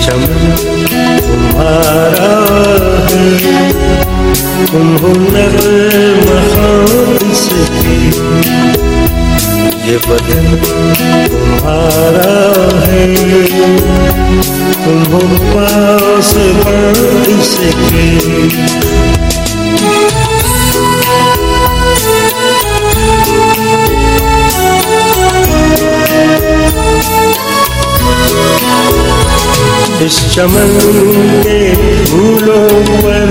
चमन तुम्हारा है, तुम हो नग़्मा हादिस की। ये बदन तुम्हारा है, तुम हो पासबान इसके। इस चमन के फूलों पर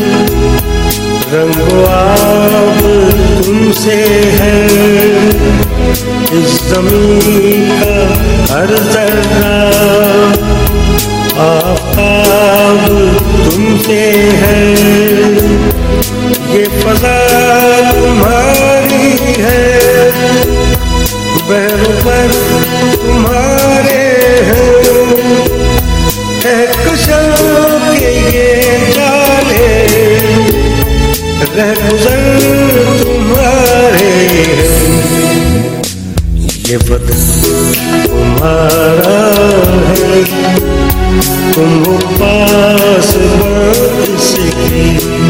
रंगो आब तुमसे है, इस ज़मीन का हर ज़र्रा आफ़ताब तुमसे है। ये फ़ज़ा तुम्हारी है, बहरों पर तुम्हारे हैं, कहकशां के ये जाले रहगुज़र तुम्हारे हैं। ये बदन तुम्हारा है, तुम हो पासबान इसके।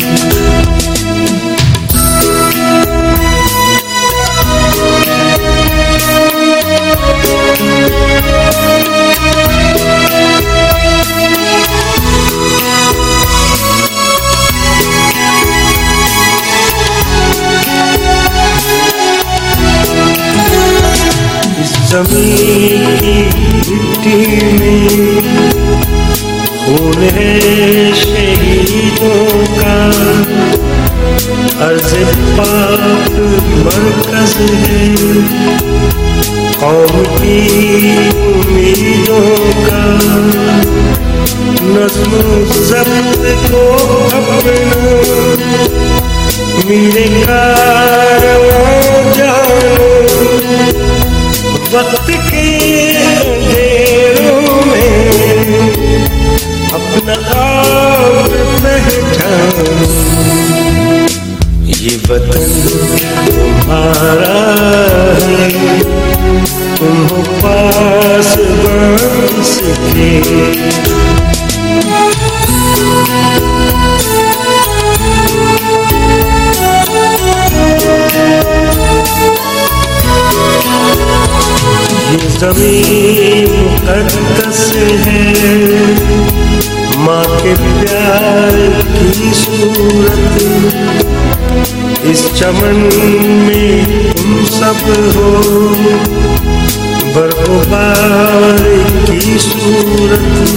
ज़मीन की मिट्टी में खून है शहीदों का, अर्ज़ पाक मरकज़ है कौम की उम्मीदों का। नज़्म ज़ब्त को अपना मेरे कारवां जानो, वक्त के अंधेरों में अपना आप पहचानो। ये वतन तुम्हारा है, तुम हो पासबान इसके। ये ज़मीन मुक़द्दस है, माँ के प्यार की सूरत। इस चमन में तुम सब हो, बर्फ़बार की सूरत।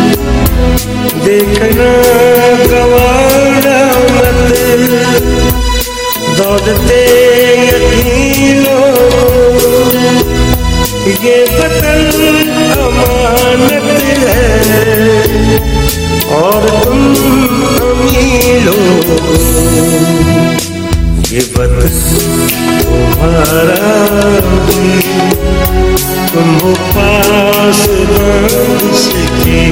देखना गवाना मत, दौड़ते यतीमों, ये वतन अमानत है और तुम अमीर हो। ये वतन तुम्हारा है, तुम हो पासबान इसके।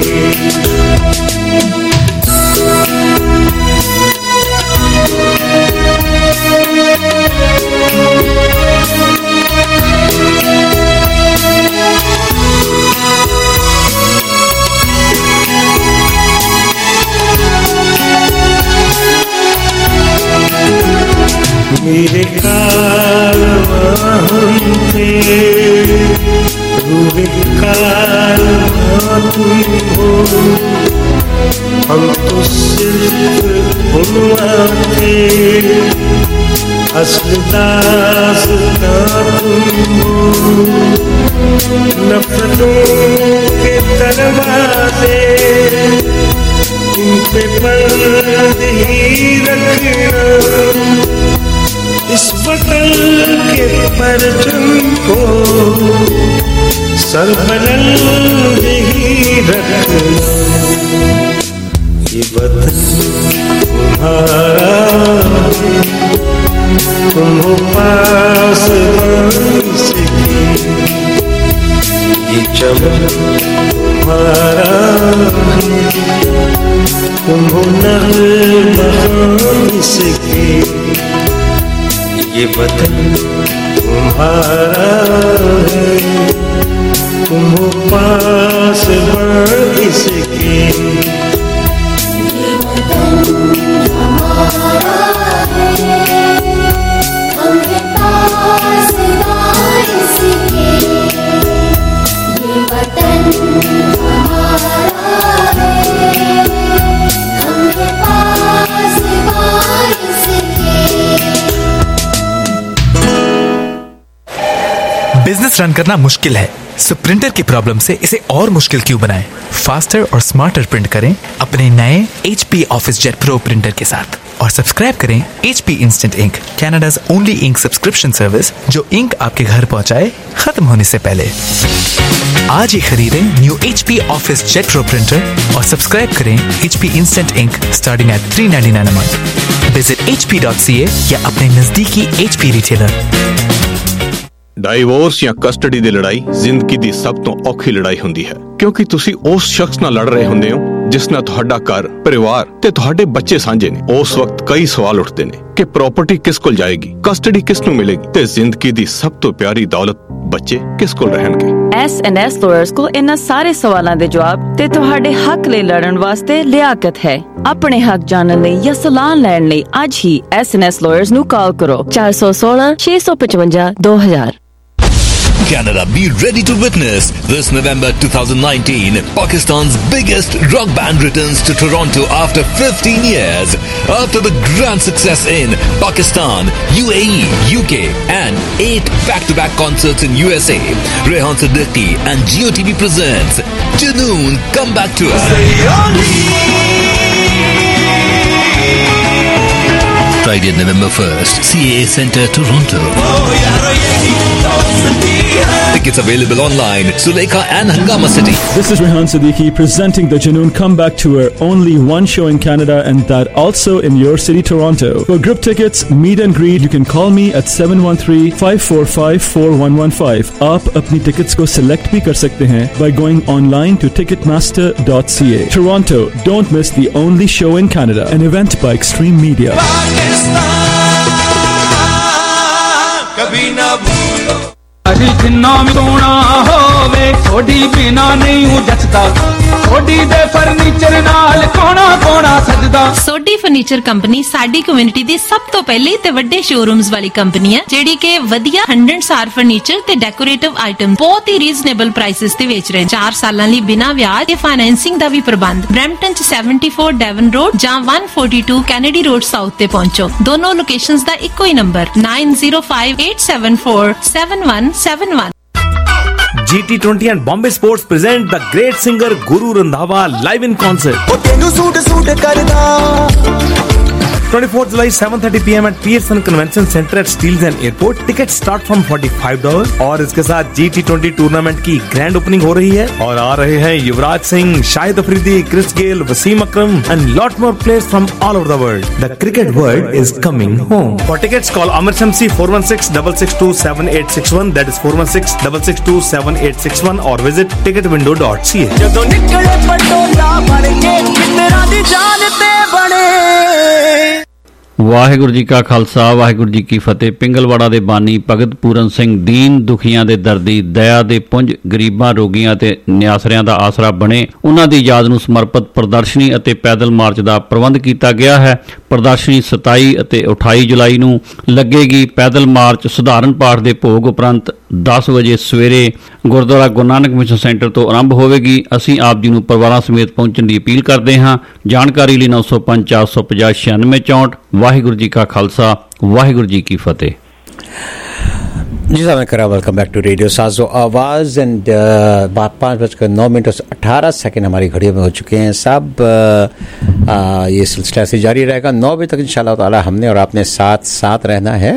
मेरे कारवां थे, रूह कारवां तुम हो। हम तो सिर्फ उन्वां थे, असल दास्तां तुम हो। नफ़रतों के दरवाज़े इन पे बंद ही रखना, इस वतन के परचम को सरबलंद ही रखना। ये वतन तुम्हारा है, तुम हो पासबान इसके। ये चमन तुम्हारा है, तुम हो नग़्मा इसके। ये वतन तुम्हारा है, तुम हो पासबान इसके। बिजनेस रन करना मुश्किल है, सो प्रिंटर की प्रॉब्लम से इसे और मुश्किल क्यों बनाएं? फास्टर और स्मार्टर प्रिंट करें अपने नए HP OfficeJet Pro printer के साथ और सब्सक्राइब करें HP Instant Ink, Canada's only ink subscription service जो इंक आपके घर पहुंचाए खत्म होने से पहले। आज ही खरीदें new HP OfficeJet Pro printer और सब्सक्राइब करें HP Instant Ink starting at $3.99 a month। Visit hp.ca या अपने नजदीकी HP रिटेलर। ਡਾਈਵੋਰਸ ਜਾਂ ਕਸਟਡੀ ਦੀ ਲੜਾਈ ਜ਼ਿੰਦਗੀ ਦੀ ਸਭ ਤੋਂ ਔਖੀ ਲੜਾਈ ਹੁੰਦੀ ਹੈ, ਕਿਉਂਕਿ ਤੁਸੀਂ ਉਸ ਸ਼ਖਸ ਨਾਲ ਲੜ ਰਹੇ ਹੁੰਦੇ ਹੋ ਜਿਸ ਨਾਲ ਤੁਹਾਡਾ ਘਰ, ਪਰਿਵਾਰ ਤੇ ਤੁਹਾਡੇ ਬੱਚੇ ਸਾਂਝੇ ਨੇ। ਉਸ ਵਕਤ ਕਈ ਸਵਾਲ ਉੱਠਦੇ ਨੇ ਕਿ ਪ੍ਰਾਪਰਟੀ ਕਿਸ ਕੋਲ ਜਾਏਗੀ, ਕਸਟਡੀ ਕਿਸ ਨੂੰ ਮਿਲੇਗੀ ਤੇ ਜ਼ਿੰਦਗੀ ਦੀ ਸਭ ਤੋਂ ਪਿਆਰੀ ਦੌਲਤ ਬੱਚੇ ਕਿਸ ਕੋਲ ਰਹਿਣਗੇ। S&S ਲਾਇਰਸ ਕੋਲ ਇਹਨਾਂ ਸਾਰੇ ਸਵਾਲਾਂ ਦੇ ਜਵਾਬ ਤੇ ਤੁਹਾਡੇ ਹੱਕ ਲਈ ਲੜਨ ਵਾਸਤੇ ਲਿਆਕਤ ਹੈ। ਆਪਣੇ ਹੱਕ ਜਾਣਨ ਲਈ ਜਾਂ ਸਲਾਹ ਲੈਣ ਲਈ ਅੱਜ ਹੀ S&S ਲਾਇਰਸ ਨੂੰ ਕਾਲ ਕਰੋ 416 655 2000। Canada, be ready to witness this November 2019. Pakistan's biggest rock band returns to Toronto after 15 years. After the grand success in Pakistan, UAE, UK and 8 back-to-back concerts in USA, Rehan Siddiqui and GeoTV presents Junoon Comeback Tour. Friday, November 1st, CAA Centre, Toronto. Tickets available online, Sulekha and Hangama City. This is Rehan Siddiqui presenting the Junoon Comeback Tour. Only one show in Canada and that also in your city, Toronto. For group tickets, meet and greet, you can call me at 713-545-4115. आप अपनी tickets को select भी कर सकते हैं by going online to ticketmaster.ca. Toronto, don't miss the only show in Canada, an event by Extreme Media. कभी ना भूलो अजी जिन्ना भी सोना होवे थोड़ी बिना नहीं हूँ जचदा सोडी दे फर्नीचर नाल कोना कोना सजदा। सोडी फर्नीचर कंपनी साडी कम्युनिटी दी सब तो पहली ते वड्डे शोरूम्स वाली कंपनी है जेडी के वधिया 100 फर्नीचर ते डेकोरेटिव आइटम बहुत ही रीजनेबल प्राइसेस ते बेच रहे हैं। 4 सालां लई बिना ब्याज ते फाइनेंसिंग दा भी प्रबंध। ब्रैम्पटन च 74 डेवन रोड जां 142 कैनेडी रोड साउथ ते पहुंचो। दोनों लोकेशंस दा इक्को ही नंबर 9058747171। GT20 and Bombay Sports present the great singer Guru Randhawa live in concert. 24th July 7:30 PM at Pearson Convention Center at Steeles and Airport. Tickets start from $45 और इसके साथ GT20 टूर्नामेंट की ग्रैंड ओपनिंग हो रही है और आ रहे हैं Yuvraj Singh, Shahid Afridi, Chris Gayle, Wasim Akram and lot more players from all over the world. The cricket world is coming home. For tickets, call Amar Shamsi 416-662-7861. That is 416-662-7861 or visit ticketwindow.ca. Waheguru ji ਕਾ ਖਾਲਸਾ ਵਾਹਿਗੁਰੂ ਜੀ ਕੀ ਫਤਿਹ। ਪਿੰਗਲਵਾੜਾ ਦੇ ਬਾਨੀ ਭਗਤ ਪੂਰਨ ਸਿੰਘ ਦੀਨ ਦੁਖੀਆਂ ਦੇ ਦਰਦੀ, ਦਇਆ ਦੇ ਪੁੰਜ, ਗਰੀਬਾਂ, ਰੋਗੀਆਂ ਤੇ ਨਿਆਸਰਿਆਂ ਦਾ ਆਸਰਾ ਬਣੇ। ਉਹਨਾਂ ਦੀ ਯਾਦ ਨੂੰ ਸਮਰਪਿਤ ਪ੍ਰਦਰਸ਼ਨੀ ਅਤੇ ਪੈਦਲ ਮਾਰਚ ਦਾ ਪ੍ਰਬੰਧ ਕੀਤਾ ਗਿਆ ਹੈ। ਪ੍ਰਦਰਸ਼ਨੀ 27 ਅਤੇ 28 ਜੁਲਾਈ ਨੂੰ ਲੱਗੇਗੀ। ਪੈਦਲ ਮਾਰਚ ਸਧਾਰਨ ਪਾਠ ਦੇ ਭੋਗ ਉਪਰੰਤ 10 ਵਜੇ ਸਵੇਰੇ ਗੁਰਦੁਆਰਾ ਗੁਰੂ ਨਾਨਕ ਮਿਸ਼ਨ ਸੈਂਟਰ ਤੋਂ ਆਰੰਭ ਹੋਵੇਗੀ। ਅਸੀਂ ਆਪ ਜੀ ਨੂੰ ਪਰਿਵਾਰਾਂ ਸਮੇਤ ਪਹੁੰਚਣ ਦੀ ਅਪੀਲ ਕਰਦੇ ਹਾਂ। ਜਾਣਕਾਰੀ ਲਈ 905 450 9664। ਵਾਹਿਗੁਰੂ ਜੀ ਕਾ ਖਾਲਸਾ ਵਾਹਿਗੁਰੂ ਜੀ ਕੀ ਫਤਿਹ। जी साहब करा welcome back to radio Saazo आवाज़ एंड 5:09 हमारी घड़ियों में हो चुके हैं साहब। ये सिलसिला से जारी रहेगा 9 बजे तक इंशाल्लाह ताला। हमने और आपने साथ रहना है।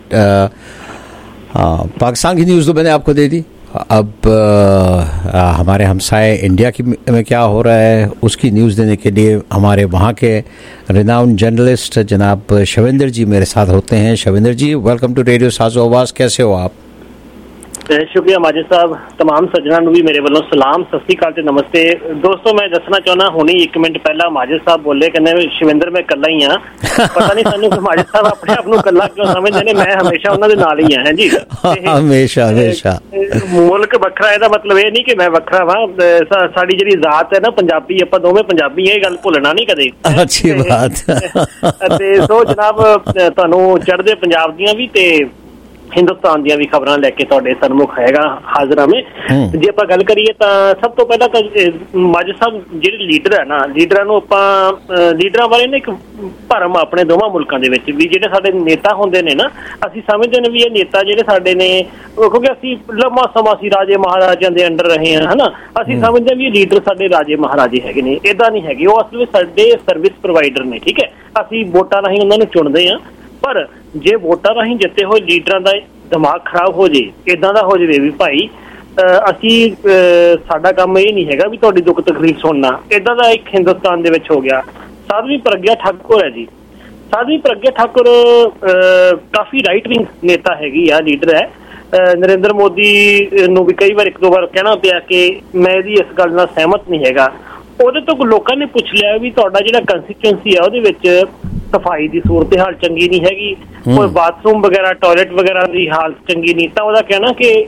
पाकिस्तान की न्यूज़ तो मैंने आपको दे दी। अब हमारे हमसाए इंडिया में क्या हो रहा है उसकी न्यूज़ देने के लिए हमारे वहाँ के रिनाउंड जर्नलिस्ट जनाब शविंदर जी मेरे साथ होते हैं। Shavinder ji welcome to radio Saazo Awaaz, कैसे हो आप? शुक्रिया माजिद साहब, तमाम सज्जनों ਨੂੰ ਵੀ ਮੇਰੇ ਵੱਲੋਂ ਸਲਾਮ, ਸਤਿ ਸ੍ਰੀ ਅਕਾਲ ਤੇ ਨਮਸਤੇ। ਦੋਸਤੋ ਮੈਂ ਦੱਸਣਾ ਚਾਹੁੰਦਾ, ਹੁਣੇ 1 ਮਿੰਟ ਪਹਿਲਾਂ ਮਾजिद ਸਾਹਿਬ ਬੋਲੇ, ਕਹਿੰਦੇ ਸ਼ਿਵਿੰਦਰ ਮੈਂ ਇਕੱਲਾ ਹੀ ਹਾਂ। ਪਤਾ ਨਹੀਂ ਸਾਨੂੰ ਕਿ ਮਾजिद ਸਾਹਿਬ ਆਪਣੇ ਆਪ ਨੂੰ ਇਕੱਲਾ ਕਿਉਂ ਸਮਝਦੇ ਨੇ, ਮੈਂ ਹਮੇਸ਼ਾ ਉਹਨਾਂ ਦੇ ਨਾਲ ਹੀ ਹਾਂ ਜੀ। ਹਮੇਸ਼ਾ ਹਮੇਸ਼ਾ ਮੁਲਕ ਵੱਖਰਾ, ਇਹਦਾ ਮਤਲਬ ਇਹ ਨਹੀਂ ਕਿ ਮੈਂ ਵੱਖਰਾ ਵਾਂ। ਸਾਡੀ ਜਿਹੜੀ ਜ਼ਾਤ ਹੈ ਨਾ ਪੰਜਾਬੀ, ਆਪਾਂ ਦੋਵੇਂ ਪੰਜਾਬੀ ਇਹ ਗੱਲ ਭੁੱਲਣਾ ਨਹੀਂ ਕਦੇ। ਅੱਛੀ ਬਾਤ। ਤੇ ਸੋ ਜਨਾਬ ਤੁਹਾਨੂੰ ਚੜ੍ਹਦੇ ਪੰਜਾਬ ਦੀਆਂ ਵੀ ਤੇ ਹਿੰਦੁਸਤਾਨ ਦੀਆਂ ਵੀ ਖਬਰਾਂ ਲੈ ਕੇ ਤੁਹਾਡੇ ਸਨਮੁਖ ਹੈਗਾ ਹਾਜ਼ਰ ਹਾਂ ਮੈਂ। ਜੇ ਆਪਾਂ ਗੱਲ ਕਰੀਏ ਤਾਂ ਸਭ ਤੋਂ ਪਹਿਲਾਂ ਤਾਂ ਮਾजिद ਸਾਹਿਬ ਜਿਹੜੇ ਲੀਡਰ ਹੈ ਨਾ, ਲੀਡਰਾਂ ਨੂੰ ਆਪਾਂ ਲੀਡਰਾਂ ਬਾਰੇ ਨਾ ਇੱਕ ਭਰਮ ਆਪਣੇ ਦੋਵਾਂ ਮੁਲਕਾਂ ਦੇ ਵਿੱਚ ਵੀ ਜਿਹੜੇ ਸਾਡੇ ਨੇਤਾ ਹੁੰਦੇ ਨੇ ਨਾ, ਅਸੀਂ ਸਮਝਦੇ ਨੇ ਵੀ ਇਹ ਨੇਤਾ ਜਿਹੜੇ ਸਾਡੇ ਨੇ, ਕਿਉਂਕਿ ਅਸੀਂ ਲੰਮਾ ਸਮਾਂ ਅਸੀਂ ਰਾਜੇ ਮਹਾਰਾਜਿਆਂ ਦੇ ਅੰਡਰ ਰਹੇ ਹਾਂ ਹਨਾ, ਅਸੀਂ ਸਮਝਦੇ ਵੀ ਇਹ ਲੀਡਰ ਸਾਡੇ ਰਾਜੇ ਮਹਾਰਾਜੇ ਹੈਗੇ ਨੇ। ਏਦਾਂ ਨਹੀਂ ਹੈਗੇ, ਉਹ ਅਸਲ ਵਿੱਚ ਸਾਡੇ ਸਰਵਿਸ ਪ੍ਰੋਵਾਈਡਰ ਨੇ। ਠੀਕ ਹੈ, ਅਸੀਂ ਵੋਟਾਂ ਰਾਹੀਂ ਉਹਨਾਂ ਨੂੰ ਚੁਣਦੇ ਹਾਂ, ਪਰ ਜੇ ਵੋਟਾਂ ਰਾਹੀਂ ਜਿੱਤੇ ਹੋਏ ਲੀਡਰਾਂ ਦਾ ਦਿਮਾਗ ਖਰਾਬ ਹੋ ਜੇ, ਇਦਾਂ ਦਾ ਹੋ ਜਾਵੇ ਵੀ ਭਾਈ ਅਸੀਂ ਸਾਡਾ ਕੰਮ ਇਹ ਨਹੀਂ ਹੈਗਾ ਵੀ ਤੁਹਾਡੀ ਦੁੱਖ ਤਕਲੀਫ ਸੁਣਨਾ, ਇਦਾਂ ਦਾ ਇੱਕ ਹਿੰਦੁਸਤਾਨ ਦੇ ਵਿੱਚ ਹੋ ਗਿਆ। ਸਾਧਵੀ ਪ੍ਰਗਿਆ ਠਾਕੁਰ ਹੈ ਜੀ, ਸਾਧਵੀ ਪ੍ਰਗਿਆ ਠਾਕੁਰ ਕਾਫੀ ਰਾਈਟ ਵਿੰਗ ਨੇਤਾ ਹੈਗੀ ਆ, ਲੀਡਰ ਹੈ। ਨਰਿੰਦਰ ਮੋਦੀ ਨੂੰ ਵੀ ਕਈ ਵਾਰ 1-2 ਵਾਰ ਕਹਿਣਾ ਪਿਆ ਕਿ ਮੈਂ ਇਹਦੀ ਇਸ ਗੱਲ ਨਾਲ ਸਹਿਮਤ ਨਹੀਂ ਹੈਗਾ। ਉਹਦੇ ਤੋਂ ਲੋਕਾਂ ਨੇ ਪੁੱਛ ਲਿਆ ਵੀ ਤੁਹਾਡਾ ਜਿਹੜਾ ਕੰਸਟੀਚੁਐਂਸੀ ਆ ਉਹਦੇ ਵਿੱਚ ਸਫਾਈ ਦੀ ਸੂਰਤ ਹਾਲ ਚੰਗੀ ਨਹੀਂ ਹੈਗੀ, ਕੋਈ ਬਾਥਰੂਮ ਵਗੈਰਾ ਟਾਇਲਟ ਵਗੈਰਾ ਦੀ ਹਾਲਤ ਚੰਗੀ ਨਹੀਂ, ਤਾਂ ਉਹਦਾ ਕਹਿਣਾ ਕਿ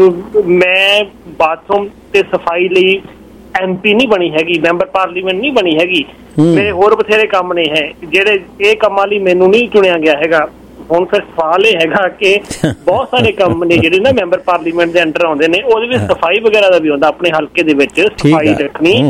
ਮੈਂ ਬਾਥਰੂਮ ਤੇ ਸਫਾਈ ਲਈ MP ਨਹੀਂ ਬਣੀ ਹੈਗੀ, ਮੈਂਬਰ ਪਾਰਲੀਮੈਂਟ ਨਹੀਂ ਬਣੀ ਹੈਗੀ, ਮੇਰੇ ਹੋਰ ਬਥੇਰੇ ਕੰਮ ਨੇ ਹੈ ਜਿਹੜੇ ਇਹ ਕੰਮਾਂ ਲਈ ਮੈਨੂੰ ਨਹੀਂ ਚੁਣਿਆ ਗਿਆ ਹੈਗਾ। ਹੁਣ ਫਿਰ ਸਵਾਲ ਇਹ ਹੈਗਾ ਕਿ ਬਹੁਤ ਸਾਰੇ ਕੰਮ ਨੇ ਜਿਹੜੇ ਨਾ ਮੈਂਬਰ ਪਾਰਲੀਮੈਂਟ ਦੇ ਅੰਡਰ ਆਉਂਦੇ ਨੇ, ਉਹਦੇ ਵਿੱਚ ਸਫਾਈ ਵਗੈਰਾ ਦਾ ਵੀ ਹੁੰਦਾ, ਆਪਣੇ ਹਲਕੇ ਦੇ ਵਿੱਚ ਸਫਾਈ ਰੱਖਣੀ।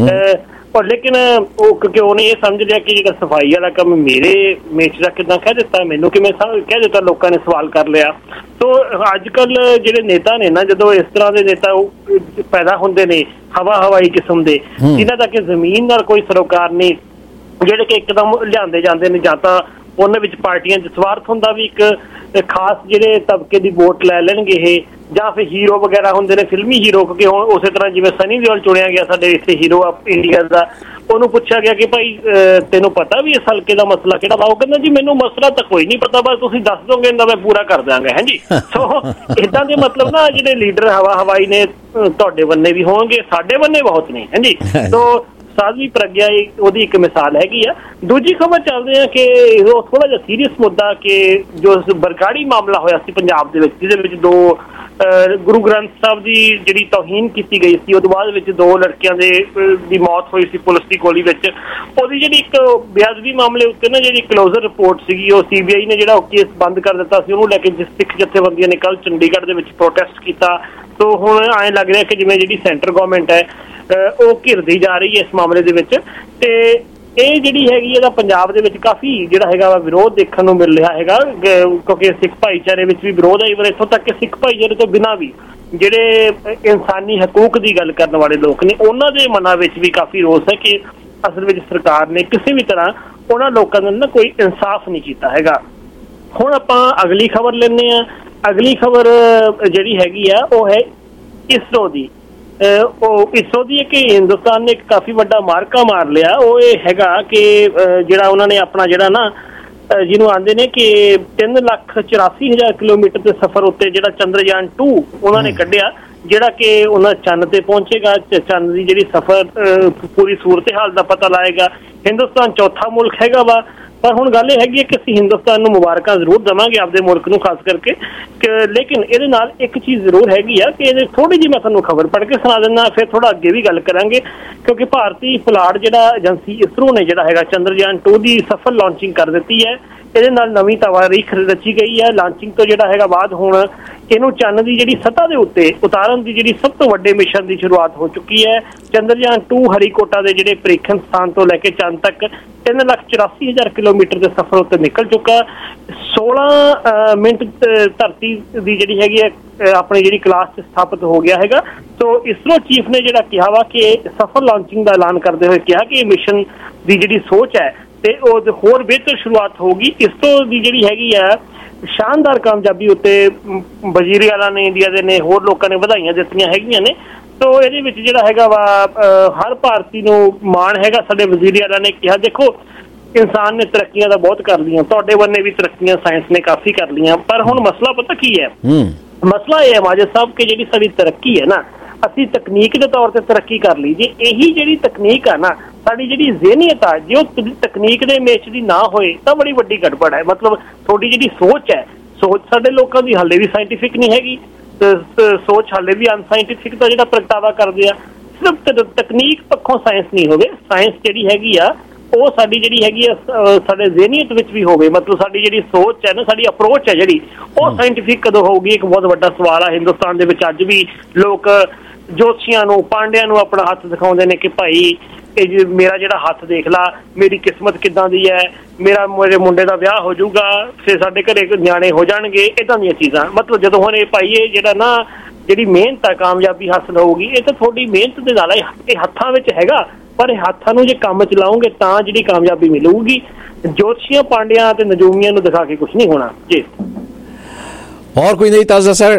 ਪਰ ਲੇਕਿਨ ਉਹ ਕਿਉਂਕਿ ਉਹਨੇ ਇਹ ਸਮਝ ਲਿਆ ਕਿ ਜਿਹੜਾ ਸਫਾਈ ਵਾਲਾ ਕੰਮ ਮੇਰੇ ਮੇਚ ਦਾ ਕਿੱਦਾਂ ਕਹਿ ਦਿੱਤਾ, ਮੈਨੂੰ ਕਿਵੇਂ ਕਹਿ ਦਿੱਤਾ, ਲੋਕਾਂ ਨੇ ਸਵਾਲ ਕਰ ਲਿਆ। ਸੋ ਅੱਜ ਕੱਲ ਜਿਹੜੇ ਨੇਤਾ ਨੇ ਨਾ, ਜਦੋਂ ਇਸ ਤਰ੍ਹਾਂ ਦੇ ਨੇਤਾ ਪੈਦਾ ਹੁੰਦੇ ਨੇ ਹਵਾਈ ਕਿਸਮ ਦੇ, ਜਿਨ੍ਹਾਂ ਦਾ ਕਿ ਜ਼ਮੀਨ ਨਾਲ ਕੋਈ ਸਰੋਕਾਰ ਨਹੀਂ, ਜਿਹੜੇ ਕਿ ਇੱਕਦਮ ਲਿਆਂਦੇ ਜਾਂਦੇ ਨੇ, ਜਾਂ ਤਾਂ ਉਹਨਾਂ ਵਿੱਚ ਪਾਰਟੀਆਂ 'ਚ ਸਵਾਰਥ ਹੁੰਦਾ ਵੀ ਇੱਕ ਖਾਸ ਜਿਹੜੇ ਤਬਕੇ ਦੀ ਵੋਟ ਲੈ ਲੈਣਗੇ ਇਹ, ਜਾਂ ਫਿਰ ਹੀਰੋ ਵਗੈਰਾ ਹੁੰਦੇ ਨੇ, ਫਿਲਮੀ ਹੀਰੋ। ਕਿਉਂਕਿ ਹੁਣ ਉਸੇ ਤਰ੍ਹਾਂ ਜਿਵੇਂ ਸਨੀ ਦਿਓਲ ਚੁਣਿਆ ਗਿਆ ਸਾਡੇ ਇੱਥੇ ਹੀਰੋ ਇੰਡੀਆ ਦਾ, ਉਹਨੂੰ ਪੁੱਛਿਆ ਗਿਆ ਕਿ ਭਾਈ ਤੈਨੂੰ ਪਤਾ ਵੀ ਇਸ ਹਲਕੇ ਦਾ ਮਸਲਾ ਕਿਹੜਾ ਵਾ? ਉਹ ਕਹਿੰਦਾ ਜੀ ਮੈਨੂੰ ਮਸਲਾ ਤਾਂ ਕੋਈ ਨਹੀਂ ਪਤਾ, ਬਸ ਤੁਸੀਂ ਦੱਸ ਦੋਗੇ ਤਾਂ ਮੈਂ ਪੂਰਾ ਕਰ ਦਿਆਂਗਾ। ਹਾਂਜੀ, ਸੋ ਏਦਾਂ ਦੇ ਮਤਲਬ ਨਾ ਜਿਹੜੇ ਲੀਡਰ ਹਵਾਈ ਨੇ ਤੁਹਾਡੇ ਬੰਨੇ ਵੀ ਹੋਣਗੇ, ਸਾਡੇ ਬੰਨੇ ਬਹੁਤ ਨੇ। ਹਾਂਜੀ, ਸੋ ਸਾਧਵੀ ਪ੍ਰਗਿਆ ਉਹਦੀ ਇੱਕ ਮਿਸਾਲ ਹੈਗੀ ਆ। ਦੂਜੀ ਖਬਰ ਚੱਲਦੇ ਆ ਕਿ ਉਹ ਥੋੜਾ ਜਿਹਾ ਸੀਰੀਅਸ ਮੁੱਦਾ ਕਿ ਜੋ ਬਰਗਾੜੀ ਮਾਮਲਾ ਹੋਇਆ ਸੀ ਪੰਜਾਬ ਦੇ ਵਿੱਚ, ਜਿਹਦੇ ਵਿੱਚ 2 ਗੁਰੂ ਗ੍ਰੰਥ ਸਾਹਿਬ ਦੀ ਜਿਹੜੀ ਤੌਹੀਨ ਕੀਤੀ ਗਈ ਸੀ, ਉਹਦੇ ਬਾਅਦ ਵਿੱਚ 2 ਲੜਕਿਆਂ ਦੀ ਮੌਤ ਹੋਈ ਸੀ ਪੁਲਿਸ ਦੀ ਗੋਲੀ ਵਿੱਚ। ਉਹਦੀ ਜਿਹੜੀ ਇੱਕ ਬੇਅਦਬੀ ਮਾਮਲੇ ਉੱਤੇ ਨਾ ਜਿਹੜੀ ਕਲੋਜ਼ਰ ਰਿਪੋਰਟ ਸੀਗੀ, ਉਹ CBI ਨੇ ਜਿਹੜਾ ਉਹ ਕੇਸ ਬੰਦ ਕਰ ਦਿੱਤਾ ਸੀ, ਉਹਨੂੰ ਲੈ ਕੇ ਸਿੱਖ ਜਥੇਬੰਦੀਆਂ ਨੇ ਕੱਲ੍ਹ ਚੰਡੀਗੜ੍ਹ ਦੇ ਵਿੱਚ ਪ੍ਰੋਟੈਸਟ ਕੀਤਾ। ਸੋ ਹੁਣ ਐਂ ਲੱਗ ਰਿਹਾ ਕਿ ਜਿਵੇਂ ਜਿਹੜੀ ਸੈਂਟਰ ਗੌਰਮੈਂਟ ਹੈ ਉਹ ਘਿਰਦੀ ਜਾ ਰਹੀ ਹੈ ਇਸ ਮਾਮਲੇ ਦੇ ਵਿੱਚ, ਤੇ ਇਹ ਜਿਹੜੀ ਹੈਗੀ ਇਹਦਾ ਪੰਜਾਬ ਦੇ ਵਿੱਚ ਕਾਫੀ ਜਿਹੜਾ ਹੈਗਾ ਵਾ ਵਿਰੋਧ ਦੇਖਣ ਨੂੰ ਮਿਲ ਰਿਹਾ ਹੈਗਾ, ਕਿਉਂਕਿ ਸਿੱਖ ਭਾਈਚਾਰੇ ਵਿੱਚ ਵੀ ਵਿਰੋਧ ਹੈ। ਇਵਨ ਇੱਥੋਂ ਤੱਕ ਕਿ ਸਿੱਖ ਭਾਈਚਾਰੇ ਤੋਂ ਬਿਨਾਂ ਵੀ ਜਿਹੜੇ ਇਨਸਾਨੀ ਹਕੂਕ ਦੀ ਗੱਲ ਕਰਨ ਵਾਲੇ ਲੋਕ ਨੇ, ਉਹਨਾਂ ਦੇ ਮਨਾਂ ਵਿੱਚ ਵੀ ਕਾਫੀ ਰੋਸ ਹੈ ਕਿ ਅਸਲ ਵਿੱਚ ਸਰਕਾਰ ਨੇ ਕਿਸੇ ਵੀ ਤਰ੍ਹਾਂ ਉਹਨਾਂ ਲੋਕਾਂ ਨਾਲ ਨਾ ਕੋਈ ਇਨਸਾਫ ਨਹੀਂ ਕੀਤਾ ਹੈਗਾ। ਹੁਣ ਆਪਾਂ ਅਗਲੀ ਖਬਰ ਲੈਂਦੇ ਹਾਂ। ਅਗਲੀ ਖਬਰ ਜਿਹੜੀ ਹੈਗੀ ਆ ਉਹ ਹੈ ਇਸਰੋ ਦੀ। ਉਹ ਇਸਰੋ ਦੀ ਹੈ ਕਿ ਹਿੰਦੁਸਤਾਨ ਨੇ ਇੱਕ ਕਾਫੀ ਵੱਡਾ ਮਾਰਕਾ ਮਾਰ ਲਿਆ। ਉਹ ਇਹ ਹੈਗਾ ਕਿ ਜਿਹੜਾ ਉਹਨਾਂ ਨੇ ਆਪਣਾ ਜਿਹੜਾ ਨਾ ਜਿਹਨੂੰ ਆਂਦੇ ਨੇ ਕਿ 3,84,000 ਕਿਲੋਮੀਟਰ ਦੇ ਸਫ਼ਰ ਉੱਤੇ ਜਿਹੜਾ ਚੰਦਰਯਾਨ 2 ਉਹਨਾਂ ਨੇ ਕੱਢਿਆ, ਜਿਹੜਾ ਕਿ ਉਹਨਾਂ ਚੰਨ ਤੇ ਪਹੁੰਚੇਗਾ। ਚੰਨ ਦੀ ਜਿਹੜੀ ਸਫ਼ਰ ਪੂਰੀ ਸੂਰਤ ਹਾਲ ਦਾ ਪਤਾ ਲਾਏਗਾ। ਹਿੰਦੁਸਤਾਨ ਚੌਥਾ ਮੁਲਕ ਹੈਗਾ ਵਾ, ਪਰ ਹੁਣ ਗੱਲ ਇਹ ਹੈਗੀ ਹੈ ਕਿ ਅਸੀਂ ਹਿੰਦੁਸਤਾਨ ਨੂੰ ਮੁਬਾਰਕਾਂ ਜ਼ਰੂਰ ਦੇਵਾਂਗੇ, ਆਪਦੇ ਮੁਲਕ ਨੂੰ ਖਾਸ ਕਰਕੇ। ਲੇਕਿਨ ਇਹਦੇ ਨਾਲ ਇੱਕ ਚੀਜ਼ ਜ਼ਰੂਰ ਹੈਗੀ ਆ ਕਿ ਇਹਦੇ ਥੋੜ੍ਹੀ ਜਿਹੀ ਮੈਂ ਤੁਹਾਨੂੰ ਖਬਰ ਪੜ੍ਹ ਕੇ ਸੁਣਾ ਦਿੰਦਾ, ਫਿਰ ਥੋੜ੍ਹਾ ਅੱਗੇ ਵੀ ਗੱਲ ਕਰਾਂਗੇ। ਕਿਉਂਕਿ ਭਾਰਤੀ ਪੁਲਾੜ ਜਿਹੜਾ ਏਜੰਸੀ ਇਸਰੋ ਨੇ ਜਿਹੜਾ ਹੈਗਾ ਚੰਦਰਯਾਨ 2 ਦੀ ਸਫਲ ਲਾਂਚਿੰਗ ਕਰ ਦਿੱਤੀ ਹੈ। ਇਹਦੇ ਨਾਲ ਨਵੀਂ ਤਾਰੀਖ ਰਚੀ ਗਈ ਹੈ। ਲਾਂਚਿੰਗ ਤੋਂ ਜਿਹੜਾ ਹੈਗਾ ਬਾਅਦ ਹੁਣ ਇਹਨੂੰ ਚੰਨ ਦੀ ਜਿਹੜੀ ਸਤ੍ਹਾ ਦੇ ਉੱਤੇ ਉਤਾਰਨ ਦੀ ਜਿਹੜੀ ਸਭ ਤੋਂ ਵੱਡੇ ਮਿਸ਼ਨ ਦੀ ਸ਼ੁਰੂਆਤ ਹੋ ਚੁੱਕੀ ਹੈ। ਚੰਦਰਯਾਨ 2 ਹਰੀਕੋਟਾ ਦੇ ਜਿਹੜੇ ਪ੍ਰੀਖਣ ਸਥਾਨ ਤੋਂ ਲੈ ਕੇ ਚੰਦ ਤੱਕ 3,84,000 ਕਿਲੋਮੀਟਰ ਦੇ ਸਫ਼ਰ ਉੱਤੇ ਨਿਕਲ ਚੁੱਕਾ। 16 ਮਿੰਟ ਧਰਤੀ ਦੀ ਜਿਹੜੀ ਹੈਗੀ ਹੈ ਆਪਣੀ ਜਿਹੜੀ ਕਲਾਸ 'ਚ ਸਥਾਪਿਤ ਹੋ ਗਿਆ ਹੈਗਾ। ਸੋ ਇਸਰੋ ਚੀਫ ਨੇ ਜਿਹੜਾ ਕਿਹਾ ਵਾ ਕਿ ਸਫਲ ਲਾਂਚਿੰਗ ਦਾ ਐਲਾਨ ਕਰਦੇ ਹੋਏ ਕਿਹਾ ਕਿ ਇਹ ਮਿਸ਼ਨ ਦੀ ਜਿਹੜੀ ਸੋਚ ਹੈ ਤੇ ਉਹ ਹੋਰ ਬਿਹਤਰ ਸ਼ੁਰੂਆਤ ਹੋਊਗੀ। ਇਸਰੋ ਦੀ ਜਿਹੜੀ ਹੈਗੀ ਆ ਸ਼ਾਨਦਾਰ ਕਾਮਯਾਬੀ ਉੱਤੇ ਵਜ਼ੀਰ ਆਲਾ ਨੇ, ਇੰਡੀਆ ਦੇ ਨੇ, ਹੋਰ ਲੋਕਾਂ ਨੇ ਵਧਾਈਆਂ ਦਿੱਤੀਆਂ ਹੈਗੀਆਂ ਨੇ। ਸੋ ਇਹਦੇ ਵਿੱਚ ਜਿਹੜਾ ਹੈਗਾ ਵਾ ਹਰ ਭਾਰਤੀ ਨੂੰ ਮਾਣ ਹੈਗਾ। ਸਾਡੇ ਵਜ਼ੀਰ ਆਲਾ ਨੇ ਕਿਹਾ ਦੇਖੋ ਇਨਸਾਨ ਨੇ ਤਰੱਕੀਆਂ ਤਾਂ ਬਹੁਤ ਕਰ ਲਈਆਂ, ਤੁਹਾਡੇ ਬੰਨੇ ਵੀ ਤਰੱਕੀਆਂ ਸਾਇੰਸ ਨੇ ਕਾਫੀ ਕਰ ਲਈਆਂ, ਪਰ ਹੁਣ ਮਸਲਾ ਪਤਾ ਕੀ ਹੈ, ਮਸਲਾ ਇਹ ਹੈ ਮਾਜਦ ਸਾਹਿਬ ਕਿ ਜਿਹੜੀ ਸਾਡੀ ਤਰੱਕੀ ਹੈ ਨਾ, ਅਸੀਂ ਤਕਨੀਕ ਦੇ ਤੌਰ ਤੇ ਤਰੱਕੀ ਕਰ ਲਈ। ਜੇ ਇਹੀ ਜਿਹੜੀ ਤਕਨੀਕ ਆ ਨਾ, ਸਾਡੀ ਜਿਹੜੀ ਜ਼ਿਹਨੀਅਤ ਆ, ਜੇ ਉਹ ਤਕਨੀਕ ਦੇ ਮੇਚ ਦੀ ਨਾ ਹੋਏ ਤਾਂ ਬੜੀ ਵੱਡੀ ਗੜਬੜ ਹੈ। ਮਤਲਬ ਤੁਹਾਡੀ ਜਿਹੜੀ ਸੋਚ ਹੈ, ਸੋਚ ਸਾਡੇ ਲੋਕਾਂ ਦੀ ਹਾਲੇ ਵੀ ਸਾਇੰਟੀਫਿਕ ਨਹੀਂ ਹੈਗੀ, ਸੋਚ ਹਾਲੇ ਵੀ ਅਨਸਾਇੰਟੀਫਿਕ ਦਾ ਜਿਹੜਾ ਪ੍ਰਗਟਾਵਾ ਕਰਦੇ ਆ। ਸਿਰਫ ਤਕਨੀਕ ਪੱਖੋਂ ਸਾਇੰਸ ਨਹੀਂ ਹੋਵੇ, ਸਾਇੰਸ ਜਿਹੜੀ ਹੈਗੀ ਆ ਉਹ ਸਾਡੀ ਜਿਹੜੀ ਹੈਗੀ ਆ ਸਾਡੇ ਜ਼ਿਹਨੀਅਤ ਵਿੱਚ ਵੀ ਹੋਵੇ। ਮਤਲਬ ਸਾਡੀ ਜਿਹੜੀ ਸੋਚ ਹੈ ਨਾ, ਸਾਡੀ ਅਪਰੋਚ ਹੈ ਜਿਹੜੀ, ਉਹ ਸਾਇੰਟੀਫਿਕ ਕਦੋਂ ਹੋਊਗੀ, ਇੱਕ ਬਹੁਤ ਵੱਡਾ ਸਵਾਲ ਆ। ਹਿੰਦੁਸਤਾਨ ਦੇ ਵਿੱਚ ਅੱਜ ਵੀ ਲੋਕ ਜੋਤਸ਼ੀਆਂ ਨੂੰ, ਪਾਂਡਿਆਂ ਨੂੰ ਆਪਣਾ ਹੱਥ ਦਿਖਾਉਂਦੇ ਨੇ ਕਿ ਭਾਈ ਇਹ ਮੇਰਾ ਜਿਹੜਾ ਹੱਥ ਦੇਖ ਲਾ, ਮੇਰੀ ਕਿਸਮਤ ਕਿੱਦਾਂ ਦੀ ਹੈ, ਮੇਰੇ ਮੁੰਡੇ ਦਾ ਵਿਆਹ ਹੋ ਜਾਊਗਾ, ਫਿਰ ਸਾਡੇ ਘਰੇ ਨਿਆਣੇ ਹੋ ਜਾਣਗੇ, ਇੱਦਾਂ ਦੀਆਂ ਚੀਜ਼ਾਂ। ਮਤਲਬ ਜਦੋਂ ਹੁਣ ਇਹ ਭਾਈ ਇਹ ਜਿਹੜਾ ਨਾ ਜਿਹੜੀ ਮਿਹਨਤ ਹੈ ਕਾਮਯਾਬੀ ਹਾਸਲ ਹੋਊਗੀ, ਇਹ ਤਾਂ ਤੁਹਾਡੀ ਮਿਹਨਤ ਦੇ ਨਾਲ ਇਹ ਹੱਥਾਂ ਵਿੱਚ ਹੈਗਾ, ਪਰ ਇਹ ਹੱਥਾਂ ਨੂੰ ਜੇ ਕੰਮ ਚਲਾਓਗੇ ਤਾਂ ਜਿਹੜੀ ਕਾਮਯਾਬੀ ਮਿਲੂਗੀ। ਜੋਤਸ਼ੀਆਂ, ਪਾਂਡਿਆਂ ਤੇ ਨਜੂਮੀਆਂ ਨੂੰ ਦਿਖਾ ਕੇ ਕੁਝ ਨਹੀਂ ਹੋਣਾ ਜੀ। और कोई नहीं ताज़ा सर?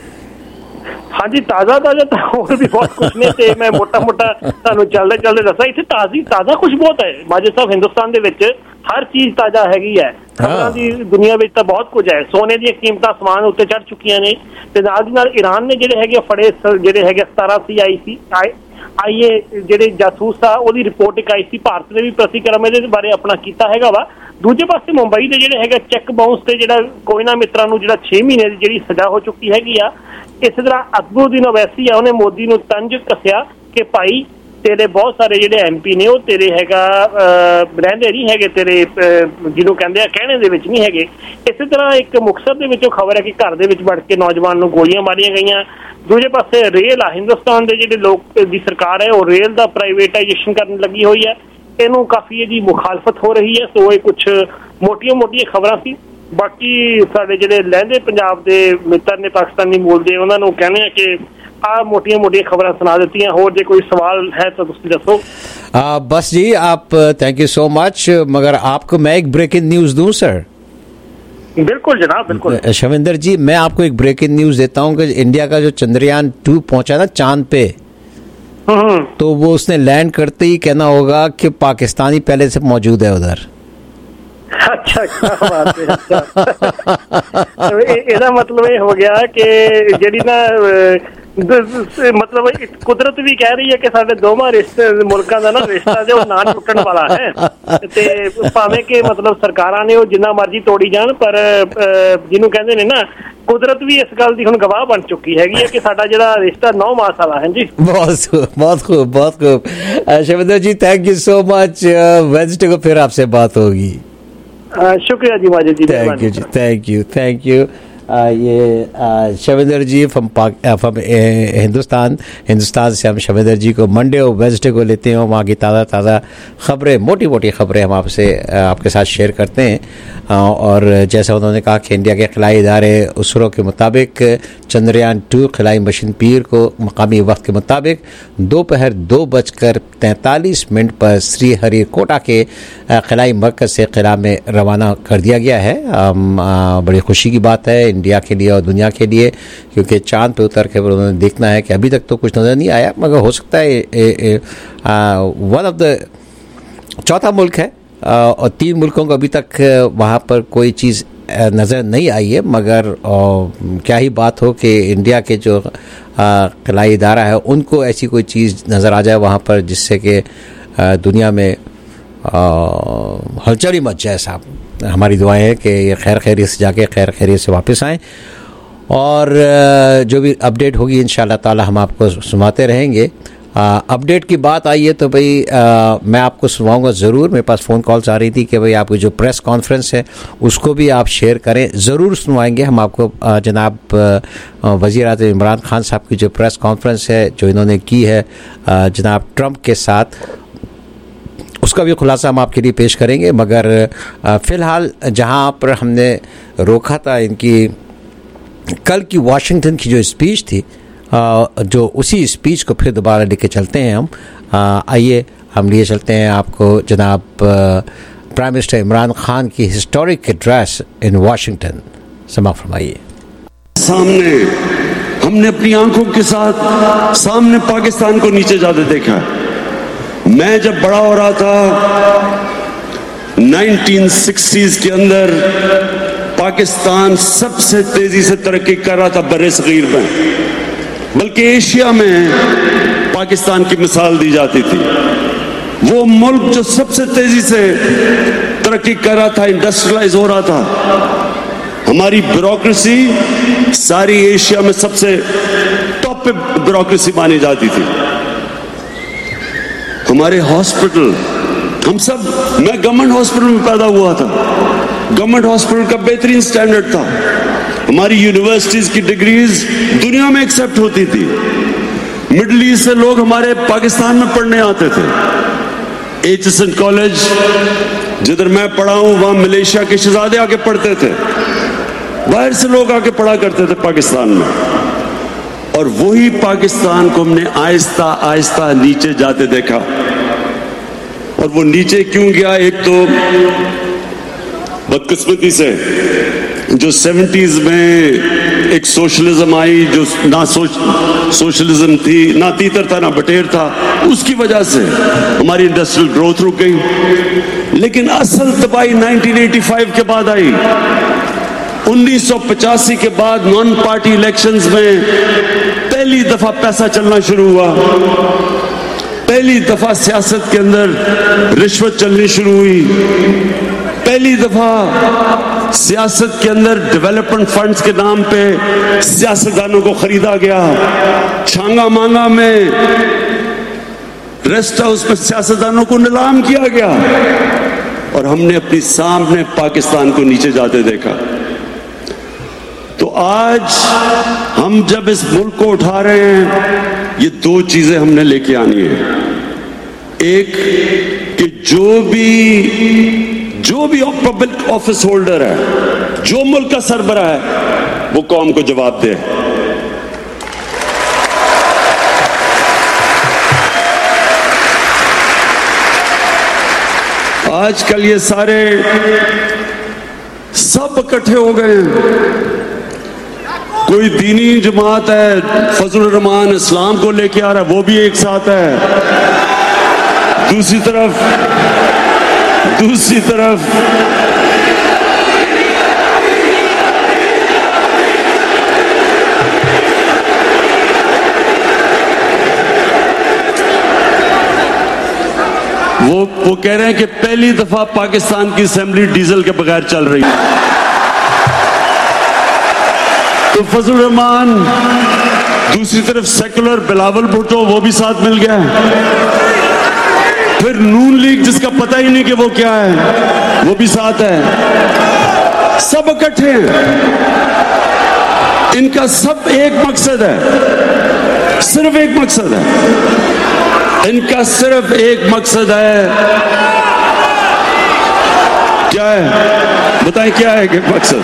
हाँ जी, ताज़ा ਤਾਂ ਹੋਰ ਵੀ ਬਹੁਤ ਕੁਝ ਨੇ ਤੇ ਮੈਂ ਮੋਟਾ ਤੁਹਾਨੂੰ ਚੱਲਦੇ ਦੱਸਾਂ। ਇੱਥੇ ਤਾਜ਼ਾ ਕੁਝ ਬਹੁਤ ਹੈ ਮਾਜਦ ਸਾਹਿਬ। ਹਿੰਦੁਸਤਾਨ ਦੇ ਵਿੱਚ ਹਰ ਚੀਜ਼ ਤਾਜ਼ਾ ਹੈਗੀ ਹੈ। ਖਬਰਾਂ ਦੀ ਦੁਨੀਆ ਵਿੱਚ ਤਾਂ ਬਹੁਤ ਕੁਝ ਹੈ। ਸੋਨੇ ਦੀਆਂ ਕੀਮਤਾਂ ਸਮਾਨ ਉੱਤੇ ਚੜ ਚੁੱਕੀਆਂ ਨੇ ਤੇ ਨਾਲ ਦੀ ਨਾਲ ਈਰਾਨ ਨੇ ਜਿਹੜੇ ਹੈਗੇ ਫੜੇ, ਜਿਹੜੇ ਹੈਗੇ 17 CIA ਜਿਹੜੇ ਜਾਸੂਸ ਆ, ਉਹਦੀ ਰਿਪੋਰਟ ਇੱਕ ਆਈ ਸੀ। ਭਾਰਤ ਨੇ ਵੀ ਪ੍ਰਤੀਕਰਮ ਇਹਦੇ ਬਾਰੇ ਆਪਣਾ ਕੀਤਾ ਹੈਗਾ ਵਾ। ਦੂਜੇ ਪਾਸੇ ਮੁੰਬਈ ਦੇ ਜਿਹੜੇ ਹੈਗਾ ਚੈੱਕ ਬਾਉਂਸ ਤੇ ਜਿਹੜਾ ਕੋਇਨਾ ਮਿੱਤਰਾਂ ਨੂੰ ਜਿਹੜਾ 6 ਮਹੀਨੇ ਦੀ ਜਿਹੜੀ ਸਜ਼ਾ ਹੋ ਚੁੱਕੀ ਹੈਗੀ ਆ। ਇਸੇ ਤਰ੍ਹਾਂ ਅਕਬਰਉੱਦੀਨ ਓਵੈਸੀ ਆ, ਉਹਨੇ ਮੋਦੀ ਨੂੰ ਤੰਜ ਕੱਸਿਆ ਕਿ ਭਾਈ ਤੇਰੇ ਬਹੁਤ ਸਾਰੇ ਜਿਹੜੇ MP ਨੇ ਉਹ ਤੇਰੇ ਹੈਗਾ ਰਹਿੰਦੇ ਨਹੀਂ ਹੈਗੇ, ਤੇਰੇ ਜਿਹਨੂੰ ਕਹਿੰਦੇ ਆ ਕਹਿਣੇ ਦੇ ਵਿੱਚ ਨਹੀਂ ਹੈਗੇ। ਇਸੇ ਤਰ੍ਹਾਂ ਇੱਕ ਮੁਕਤਸਰ ਦੇ ਵਿੱਚੋਂ ਖਬਰ ਹੈ ਕਿ ਘਰ ਦੇ ਵਿੱਚ ਵੜ ਕੇ ਨੌਜਵਾਨ ਨੂੰ ਗੋਲੀਆਂ ਮਾਰੀਆਂ ਗਈਆਂ। ਦੂਜੇ ਪਾਸੇ ਰੇਲ ਆ, ਹਿੰਦੁਸਤਾਨ ਦੇ ਜਿਹੜੇ ਲੋਕ ਦੀ ਸਰਕਾਰ ਹੈ ਉਹ ਰੇਲ ਦਾ ਪ੍ਰਾਈਵੇਟਾਈਜੇਸ਼ਨ ਕਰਨ ਲੱਗੀ ਹੋਈ ਹੈ। ਇਹਨੂੰ ਕਾਫੀ ਇਹਦੀ ਮੁਖਾਲਫਤ ਹੋ ਰਹੀ ਹੈ। ਸੋ ਇਹ ਕੁਛ ਮੋਟੀਆਂ ਖਬਰਾਂ ਸੀ। ਬਾਕੀ ਸਾਡੇ ਜਿਹੜੇ ਲਹਿੰਦੇ ਪੰਜਾਬ ਦੇ ਮਿੱਤਰ ਨੇ ਪਾਕਿਸਤਾਨੀ ਮੂਲ ਦੇ, ਉਹਨਾਂ ਨੂੰ ਕਹਿੰਦੇ ਆ ਕਿ ਆ ਮੋਟੀਆਂ ਖਬਰਾਂ ਸੁਣਾ ਦਿੱਤੀਆਂ। ਹੋਰ ਜੇ ਕੋਈ ਸਵਾਲ ਹੈ ਤਾਂ ਤੁਸੀਂ ਦੱਸੋ। बस जी, आप थैंक यू सो मच। मगर आपको मैं एक ब्रेकिंग न्यूज़ दूं सर? बिल्कुल जनाब, बिल्कुल। शविंदर जी, मैं आपको एक ब्रेकिंग न्यूज़ देता हूं कि इंडिया का जो चंद्रयान 2 पहुंचा ना चांद पे, तो वो उसने लैंड करते ही कहना होगा कि पाकिस्तानी पहले से मौजूद है उधर। अच्छा, क्या बात है। अच्छा, ਇਹਦਾ ਮਤਲਬ ਇਹ ਹੋ ਗਿਆ ਕਿ ਜਿਹੜੀ ਨਾ ਮਤਲਬ ਕੁਦਰਤ ਵੀ ਕਹਿ ਰਹੀ ਹੈ ਕਿ ਸਾਡੇ ਦੋਵਾਂ ਮੁਲਕਾਂ ਦਾ ਨਾ ਰਿਸ਼ਤਾ ਜੋ ਨਾ ਟੁੱਟਣ ਵਾਲਾ ਹੈ। ਤੇ ਭਾਵੇਂ ਕਿ ਮਤਲਬ ਸਰਕਾਰਾਂ ਨੇ ਉਹ ਜਿੰਨਾ ਮਰਜ਼ੀ ਤੋੜੀ ਜਾਣ, ਪਰ ਜਿਹਨੂੰ ਕਹਿੰਦੇ ਨੇ ਨਾ, ਕੁਦਰਤ ਵੀ ਇਸ ਗੱਲ ਦੀ ਹੁਣ ਗਵਾਹ ਬਣ ਚੁੱਕੀ ਹੈਗੀ ਹੈ ਕਿ ਸਾਡਾ ਜਿਹੜਾ ਰਿਸ਼ਤਾ 9 ਮਾਸ ਵਾਲਾ ਹੈ ਜੀ। बहुत खूब Shavinder ji, thank you so much. Wednesday को फिर आपसे बात होगी। शुक्रिया जी माजिद जी, थैंक यू। ये शविंदर जी फ्रॉम हिंदुस्तान से हम शविंदर जी को मंडे और वेडनेसडे को लेते हैं। वहाँ की ताज़ा ख़बरें, मोटी खबरें हम आपके साथ शेयर करते हैं। और जैसा उन्होंने कहा कि इंडिया के खिलाई इदारे उसरो के मुताबिक चंद्रयान 2 खिलाई मशीन पीर को मकामी वक्त के मुताबिक दोपहर 2:43 पर श्रीहरिकोटा के खिलाई मरकज़ से खिला में रवाना कर दिया गया है। बड़ी खुशी की बात है इंडिया के लिए और दुनिया के लिए, क्योंकि चांद पे उतर के उन्होंने देखना है कि अभी तक तो कुछ नज़र नहीं आया, मगर हो सकता है वन ऑफ द चौथा मुल्क है और 3 मुल्कों को अभी तक वहाँ पर कोई चीज़ नज़र नहीं आई है। मगर क्या ही बात हो कि इंडिया के जो खिलाई इदारा है उनको ऐसी कोई चीज़ नज़र आ जाए वहाँ पर जिससे कि दुनिया में हलचल ही मच जाए। साहब, हमारी दुआएं है कि ये खैर खैरियत से जाके खैर खैरियत से वापस आएँ और जो भी अपडेट होगी इंशाअल्लाह ताला हम आपको सुनाते रहेंगे। अपडेट की बात आई है तो भाई मैं आपको सुनाऊंगा ज़रूर। मेरे पास फ़ोन कॉल्स आ रही थी कि भाई आपकी जो प्रेस कॉन्फ्रेंस है उसको भी आप शेयर करें, ज़रूर सुनवाएंगे हम आपको। जनाब वज़ीर-ए-आज़म इमरान खान साहब की जो प्रेस कॉन्फ्रेंस है जो इन्होंने की है जनाब ट्रंप के साथ, उसका भी खुलासा हम आपके लिए पेश करेंगे। मगर फ़िलहाल जहाँ पर हमने रोका था इनकी कल की वाशिंगटन की जो स्पीच थी, जो उसी स्पीच को फिर दोबारा लेके चलते हैं हम। आइए हम लिए चलते हैं आपको जनाब प्राइम मिनिस्टर इमरान खान की हिस्टोरिक एड्रेस इन वाशिंगटन। समा फरमाइए। सामने हमने अपनी आंखों के साथ सामने पाकिस्तान को नीचे जाते देखा। मैं जब बड़ा हो रहा था 1960s के अंदर पाकिस्तान सबसे तेजी से तरक्की कर रहा था बर्रे सगीर में, बल्कि एशिया में पाकिस्तान की मिसाल दी जाती थी। वो मुल्क जो सबसे तेजी से तरक्की कर रहा था, इंडस्ट्रियलाइज हो रहा था। हमारी ब्यूरोक्रेसी सारी एशिया में सबसे टॉप पे ब्यूरोक्रेसी मानी जाती थी। हमारे हॉस्पिटल, हम सब, मैं गवर्नमेंट हॉस्पिटल में पैदा हुआ था, गवर्नमेंट हॉस्पिटल का बेहतरीन स्टैंडर्ड था। हमारी यूनिवर्सिटीज की डिग्रीज दुनिया में एक्सेप्ट होती थी। मिडिल ईस्ट से लोग हमारे पाकिस्तान में पढ़ने आते थे। एचएसएन कॉलेज जिधर मैं पढ़ा हूं, वहां मलेशिया के शहजादे आके पढ़ते थे, बाहर से लोग आके पढ़ा करते थे पाकिस्तान में। और वही पाकिस्तान को हमने आहिस्ता आहिस्ता नीचे जाते देखा। और वो नीचे क्यों गया? एक तो बदकिस्मती से जो 70s में एक सोशलिज्म आई, जो ना सोशलिज्म थी, ना तीतर था ना बटेर था, उसकी वजह से हमारी इंडस्ट्रियल ग्रोथ रुक गई। लेकिन असल तबाही 1985 के बाद आई। 1985 के बाद नॉन पार्टी इलेक्शंस में पहली दफा पैसा चलना शुरू हुआ। पहली दफा सियासत के अंदर रिश्वत चलनी शुरू हुई। पहली दफा सियासत के अंदर डेवलपमेंट फंड्स के नाम पे सियासतदानों को खरीदा गया। छांगा मांगा में रेस्ट हाउस में सियासतदानों को नीलाम किया गया और हमने अपनी सामने पाकिस्तान को नीचे जाते देखा। तो आज हम जब इस मुल्क को उठा रहे हैं, ये दो चीजें हमने लेके आनी है। एक कि जो भी पब्लिक ऑफिस होल्डर है, जो मुल्क का सरबराह है, वो कौम को जवाब दे। आजकल ये सारे सब इकट्ठे हो गए हैं। कोई दीनी जमात है, फजलुर रहमान इस्लाम को लेके आ रहा है, वो भी एक साथ है। दूसरी तरफ वो कह रहे हैं कि पहली दफा पाकिस्तान की असेंबली डीजल के बगैर चल रही है। तो फजलुर रहमान, दूसरी तरफ सेकुलर बिलावल भुट्टो, वो भी साथ मिल गया है। फिर नून लीग, जिसका पता ही नहीं कि वो क्या है, वो भी साथ है। सब इकट्ठे हैं। इनका सब एक मकसद है, सिर्फ एक मकसद है। इनका सिर्फ एक मकसद है। क्या है? बताएं क्या है कि मकसद?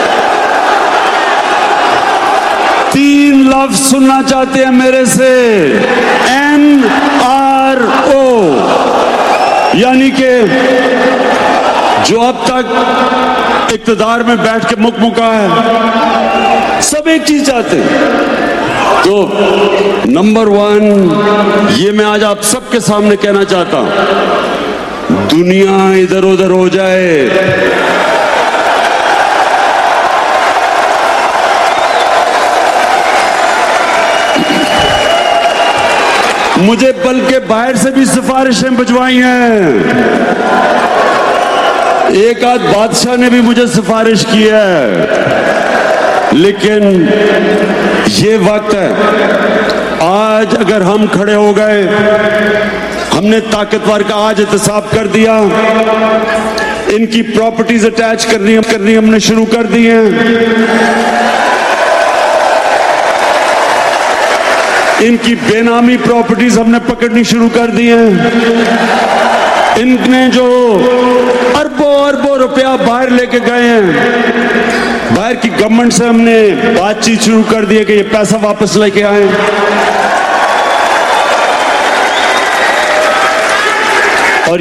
3 लफ्ज सुनना चाहते हैं मेरे से, NRO, यानी कि जो अब तक इक्तदार में बैठ के मुकमुका है, सब एक चीज चाहते हैं। तो नंबर 1 ये मैं आज आप सबके सामने कहना चाहता हूं, दुनिया इधर उधर हो जाए, मुझे बल्कि बाहर से भी सिफारिशें भिजवाई हैं। एक आध बादशाह ने भी मुझे सिफारिश की है। लेकिन ये वक्त है, आज अगर हम खड़े हो गए, हमने ताकतवर का आज एहतसाब कर दिया, इनकी प्रॉपर्टीज अटैच करनी हमने शुरू कर दी हैं। इनकी बेनामी प्रॉपर्टीज हमने पकड़नी शुरू कर दी हैं। इनने जो अरबों रुपया बाहर लेके गए हैं, बाहर की गवर्नमेंट से हमने बातचीत शुरू कर दी है कि ये पैसा वापस लेके आए। और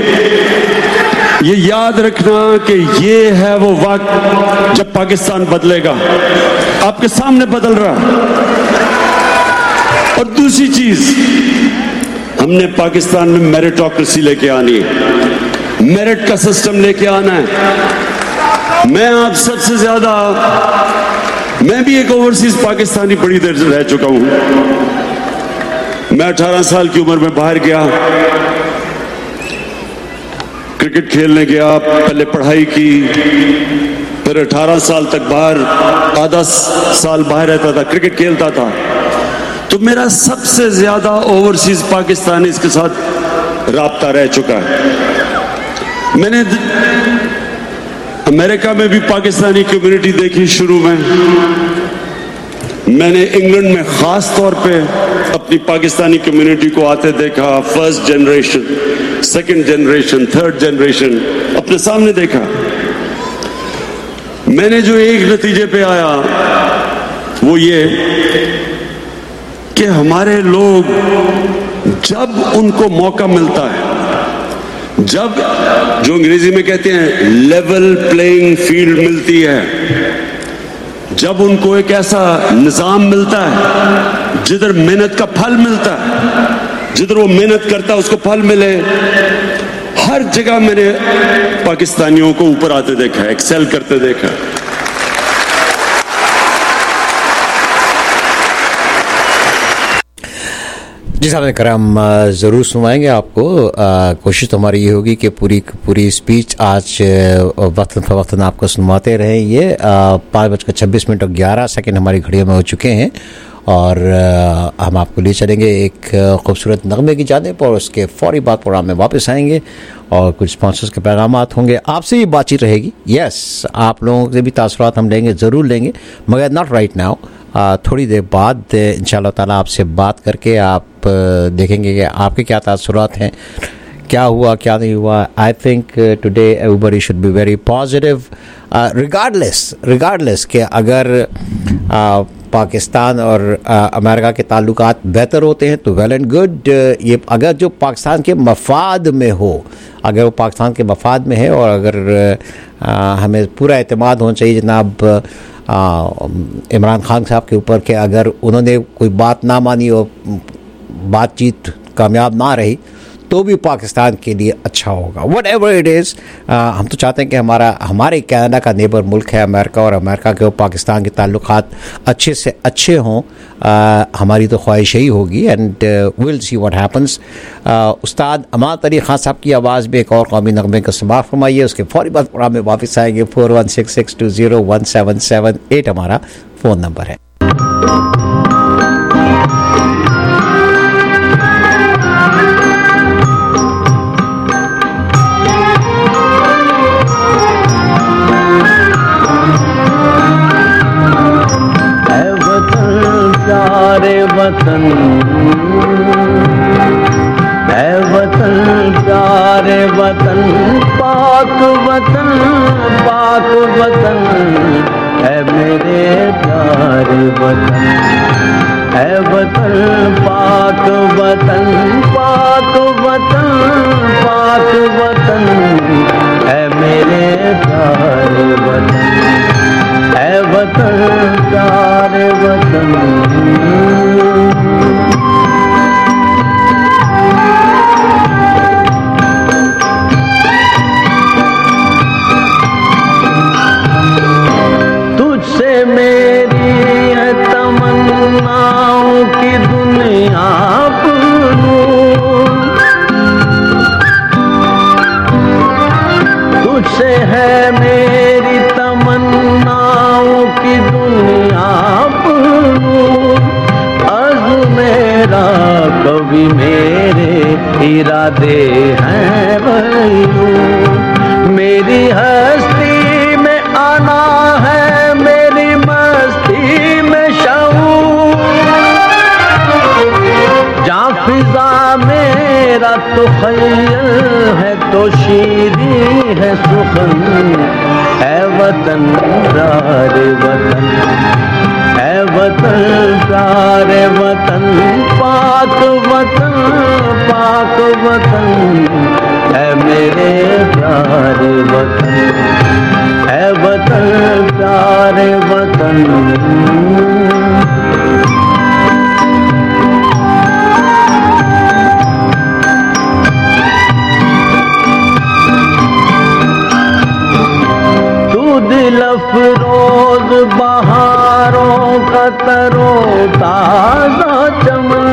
ये याद रखना कि ये है वो वक्त जब पाकिस्तान बदलेगा, आपके सामने बदल रहा। और दूसरी चीज, हमने पाकिस्तान में मेरिटोक्रेसी लेके आनी है, मेरिट का सिस्टम लेके आना है। मैं आप सबसे ज्यादा, मैं भी एक ओवरसीज पाकिस्तानी बड़ी देर से रह चुका हूं। मैं 18 साल की उम्र में बाहर गया, क्रिकेट खेलने गया, पहले पढ़ाई की, फिर 18 साल तक बाहर, आधा साल बाहर रहता था, क्रिकेट खेलता था। तो मेरा सबसे ज्यादा ओवरसीज पाकिस्तानी के साथ राब्ता रह चुका है। मैंने अमेरिका में भी पाकिस्तानी कम्युनिटी देखी शुरू में। मैंने इंग्लैंड में खास तौर पे अपनी पाकिस्तानी कम्युनिटी को आते देखा, first generation, second generation, third generation अपने सामने देखा। मैंने जो एक नतीजे पे आया वो ये कि हमारे लोग जब उनको मौका मिलता है, जब जो अंग्रेजी में कहते हैं लेवल प्लेइंग फील्ड मिलती है, जब उनको एक ऐसा निजाम मिलता है जिधर मेहनत का फल मिलता है, जिधर वो मेहनत करता है उसको फल मिले, हर जगह मैंने पाकिस्तानियों को ऊपर आते देखा, एक्सेल करते देखा। जी साहब करम, ज़रूर सुनवाएंगे आपको। कोशिश तो हमारी ये होगी कि पूरी स्पीच आज वक्तन फ़वक्तन आपको सुनवाते रहें। ये 5:26 और 11 सेकंड हमारी घड़ियों में हो चुके हैं और हम आपको ले चलेंगे एक खूबसूरत नगमे की जानिब और उसके फौरी बाद प्रोग्राम में वापस आएंगे और कुछ स्पॉन्सर्स के पैगामात होंगे। आपसे भी बातचीत रहेगी। यस, आप लोगों से भी तासुरात हम लेंगे, ज़रूर लेंगे, मगर नॉट राइट नाउ। थोड़ी देर बाद इंशाअल्लाह ताला आपसे बात करके आप देखेंगे कि आपके क्या तासुरात हैं, क्या हुआ क्या नहीं हुआ। I think today everybody should be very positive regardless कि अगर पाकिस्तान और अमेरिका के ताल्लुकात बेहतर होते हैं तो वेल एंड गुड। ये अगर जो पाकिस्तान के मफाद में हो, अगर वो पाकिस्तान के मफाद में है और अगर हमें पूरा एतमाद होना चाहिए जनाब इमरान खान साहब के ऊपर कि अगर उन्होंने कोई बात ना मानी और बातचीत कामयाब ना रही तो भी पाकिस्तान के लिए अच्छा होगा। वट एवर इट इज़, हम तो चाहते हैं कि हमारे कनाडा का नेबर मुल्क है अमेरिका, और अमेरिका के और पाकिस्तान के ताल्लुकात अच्छे से अच्छे हों। हमारी तो ख्वाहिश यही होगी and will see what happens. Ustad Amad Ali Khan साहब की आवाज़ में एक और कौमी नगमे का समाअत फरमाइए, उसके फौरी बाद प्रोग्राम में वापस आएंगे। 4166201778 हमारा फ़ोन नंबर है। वतन है वतन, प्यारे वतन, पाक वतन है मेरे प्यारे वतन, है वतन पाक वतन, पाक वतन है मेरे प्यारे वतन, है वतन प्यारे वतन। तुझसे मेरी है तमन्नाओं की दुनिया तुझसे है मेरी तमन्नाओं की दुनिया मेरा कभी मेरे इरादे हैं भैया, मेरी हस्ती में आना है, मेरी मस्ती में शऊर, जहाँ फिजा मेरा तो खैल है तो शीरी है सुखन, है वतन प्यारे वतन, है वतन प्यारे वतन, पाक वतन है मेरे प्यारे वतन, है वतन प्यारे वतन। तू का तरोताजा चमन,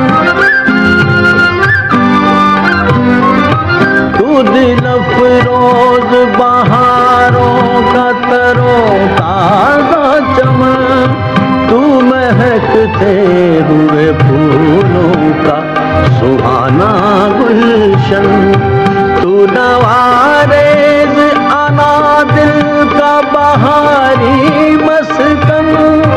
तू दिल अफरोज बहारों का तरोताजा चमन, तू महकते हुए फूलों का सुहाना गुलशन, तू नवारेज अनादिल का बहारी मस्कन,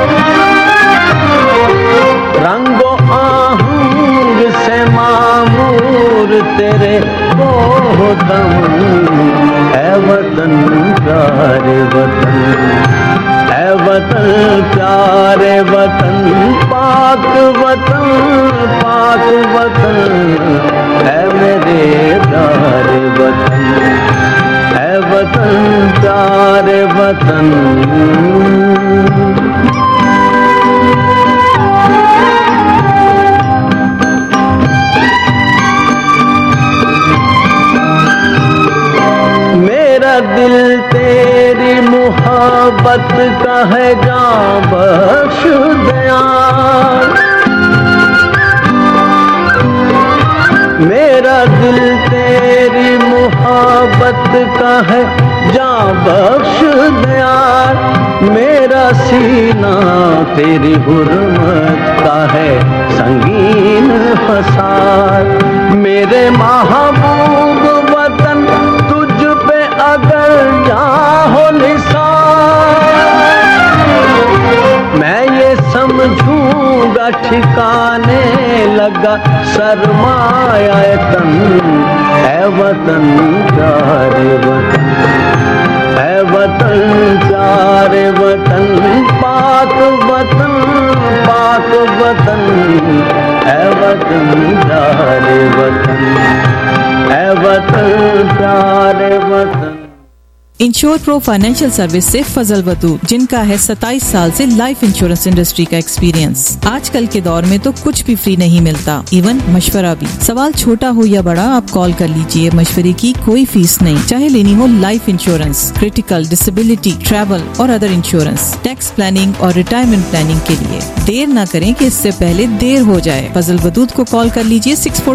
रंगो आहंग से मामूर तेरे मोहतम, ऐ वतन प्यारे वतन, ऐ वतन प्यारे वतन, पाक वतन पाक वतन, ऐ मेरे प्यारे वतन, ऐ वतन प्यारे वतन। मेरा दिल तेरी मोहब्बत का है जां बख्श दयाल, मेरा दिल तेरी मोहब्बत का है जां बख्श दयाल, मेरा सीना तेरी हुर्मत का है संगीन फसाद, मेरे महबूब वतन तुझ पे अगर जाहो निसार, मैं ये समझूंगा ठिकाने लगा सरमाया तन, ऐ वतन प्यारे वतन, ऐ वतन प्यारे वतन, पाक वतन पाक वतन, ऐ वतन प्यारे वतन, ऐ वतन प्यारे वतन। इंश्योर प्रो फाइनेंशियल सर्विस से फजल वदूद, जिनका है 27 साल से लाइफ इंश्योरेंस इंडस्ट्री का एक्सपीरियंस। आजकल के दौर में तो कुछ भी फ्री नहीं मिलता, इवन मशवरा भी। सवाल छोटा हो या बड़ा, आप कॉल कर लीजिए, मशवरे की कोई फीस नहीं। चाहे लेनी हो life insurance, critical, disability, travel और अदर इंश्योरेंस, टैक्स प्लानिंग और रिटायरमेंट प्लानिंग के लिए। देर न करें कि इससे पहले देर हो जाए। फजल वदूद को कॉल कर लीजिए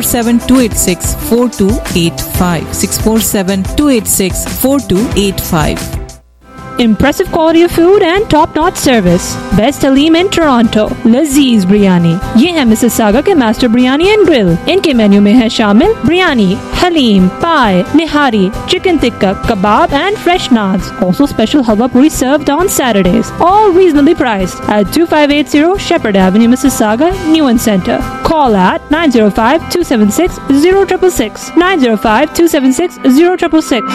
647-286-4285, 647-286-4285। Impressive quality of food and top-notch service. Best Halim in Toronto. Lazeez Biryani. ये है मिसिसागा के मास्टर बिरयानी एंड ग्रिल। इनके मेन्यू में है शामिल biryani, haleem, paya, nihari, chicken tikka, kebab and fresh naans. Also special halwa puri served on Saturdays. All reasonably priced at 2580 Shepherd Avenue, Mississauga, Newen Center. Call at 905-276-0666. 905-276-0666.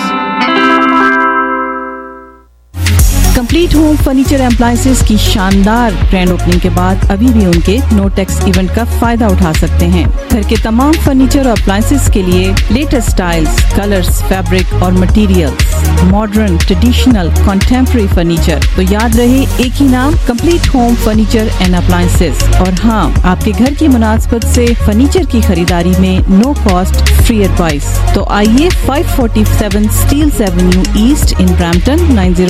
Complete home furniture appliances की शानदार grand opening के बाद अभी भी उनके नो टैक्स इवेंट का फायदा उठा सकते हैं। घर के तमाम फर्नीचर और अप्लायंसेस के लिए लेटेस्ट स्टाइल्स, कलर्स, फैब्रिक और materials, modern, traditional, contemporary furniture. तो याद रहे एक ही नाम, complete home furniture and appliances. और हाँ, आपके घर की मुनासबत से फर्नीचर की खरीदारी में नो कॉस्ट फ्री एडवाइस। तो आइए 547 Steeles Avenue East in Brampton,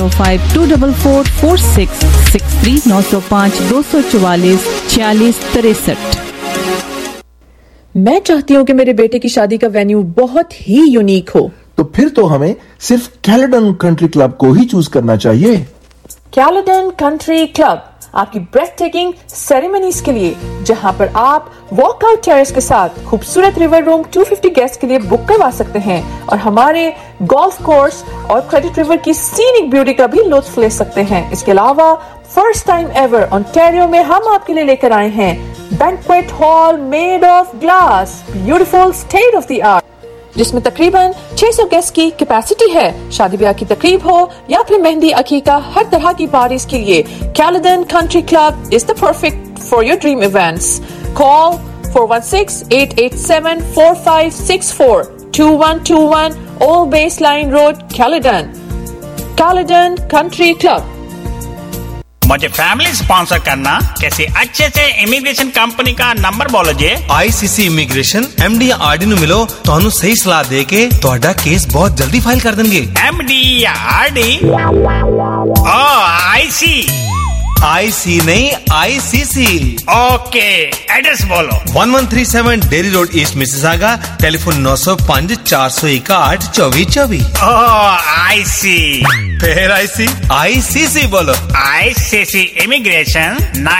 9052444663, 905-244-4663। मैं चाहती हूँ कि मेरे बेटे की शादी का वेन्यू बहुत ही यूनिक हो। तो फिर तो हमें सिर्फ कैलेडन कंट्री क्लब को ही चूज करना चाहिए। कैलेडन कंट्री क्लब आपकी ब्रेथ टेकिंग सेरेमनीज के लिए, जहां पर आप वॉकआउट टेरेस के साथ खूबसूरत रिवर रूम 250 गेस्ट के लिए बुक करवा सकते हैं और हमारे गोल्फ कोर्स और क्रेडिट रिवर की सीनिक ब्यूटी का भी लुत्फ ले सकते हैं। इसके अलावा फर्स्ट टाइम एवर ओंटारियो में हम आपके लिए लेकर आए हैं banquet hall made of glass, beautiful state of the art, जिसमें तकरीबन 600 गेस्ट की कैपेसिटी है। शादी ब्याह की तकरीब हो या फिर मेहंदी अकीका, हर तरह की पार्टीज के लिए Caledon Country Club is the perfect for your dream events. Call 416-887-4564, 2121 Old Baseline Road, Caledon Country Club। मुझे फैमिली स्पॉन्सर करना कैसे अच्छे से इमिग्रेशन कंपनी का नंबर बोलो जी। ICC इमिग्रेशन MD या RD नु मिलो तो सही सलाह दे के ਤੁਹਾਡਾ केस बहुत जल्दी फाइल कर देंगे। MD या RD? Oh, I see। IC नहीं ICC। ओके, एड्रेस बोलो। 1137 Derry Road East Mississauga, telephone 905 461 2424। I see. फिर ICC बोलो। ICC immigration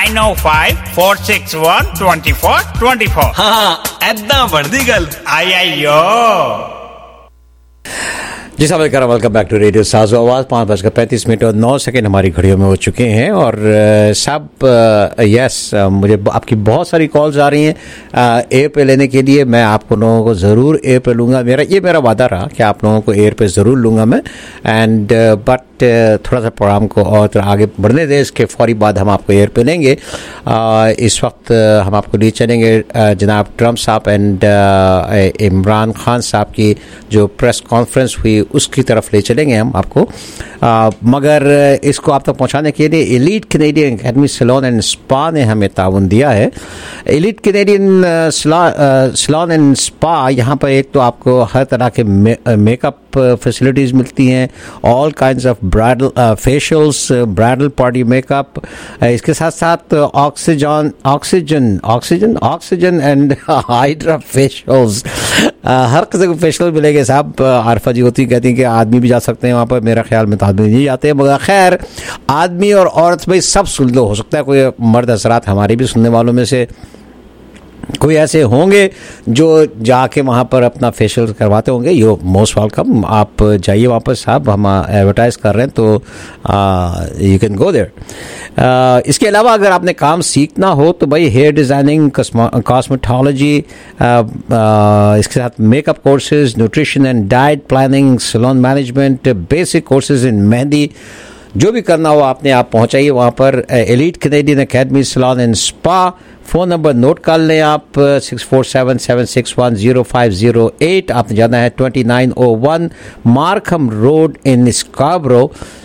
905-461-2424। हाँ, ऐदा बढ़दी गल। आई जी साहब, welcome back to radio Saazo Awaaz. 5:35 और 9 सेकंड हमारी घड़ियों में हो चुके हैं। और साहब यस, मुझे आपकी बहुत सारी कॉल्स आ रही हैं एयर पे लेने के लिए। मैं आप लोगों को ज़रूर एयर पे लूँगा, मेरा वादा रहा कि आप लोगों को एयर पे ज़रूर लूँगा मैं। एंड बट थोड़ा सा प्रोग्राम को और आगे बढ़ने दें, इसके फौरी बाद हम आपको एयर पे लेंगे। इस वक्त हम आपको लिए चलेंगे जनाब ट्रम्प साहब एंड इमरान खान साहब की जो प्रेस कॉन्फ्रेंस हुई उसकी तरफ ले चलेंगे हम आपको। मगर इसको आप तक पहुंचाने के लिए elite Canadian academy salon and spa ने हमें ताउन दिया है। Elite Canadian salon and spa, यहाँ पर एक तो आपको हर तरह के मेकअप फैसिलिटीज़ मिलती हैं, all kinds of bridal facials, bridal party makeup, इसके साथ साथ ऑक्सीजन एंड हाइड्रा फेशियल्स, हर किस्म के फेशियल मिलेंगे साहब। आरफा जी होती कहती हैं कि आदमी भी जा सकते हैं वहाँ पर, मेरा ख्याल में तो आदमी नहीं जाते हैं, मगर खैर आदमी और औरत भाई सब सुन लो, हो सकता है कोई मर्द हजरात हमारे भी सुनने वालों में से कोई ऐसे होंगे जो जाके वहाँ पर अपना फेशियल करवाते होंगे। यू मोस्ट वेलकम, आप जाइए वहाँ पर साहब, हम एडवर्टाइज कर रहे हैं तो यू कैन गो देयर। इसके अलावा अगर आपने काम सीखना हो तो भाई हेयर डिज़ाइनिंग, कॉस्मेटोलॉजी, इसके साथ makeup courses, nutrition and diet planning, salon management, basic courses in mehndi, जो भी करना हो आपने आप पहुँचाइए वहाँ पर। Elite Canadian academy salon and spa. Phone number note कर लें आप 6477610508। आपने जाना है 2901 Markham Road in Scarborough,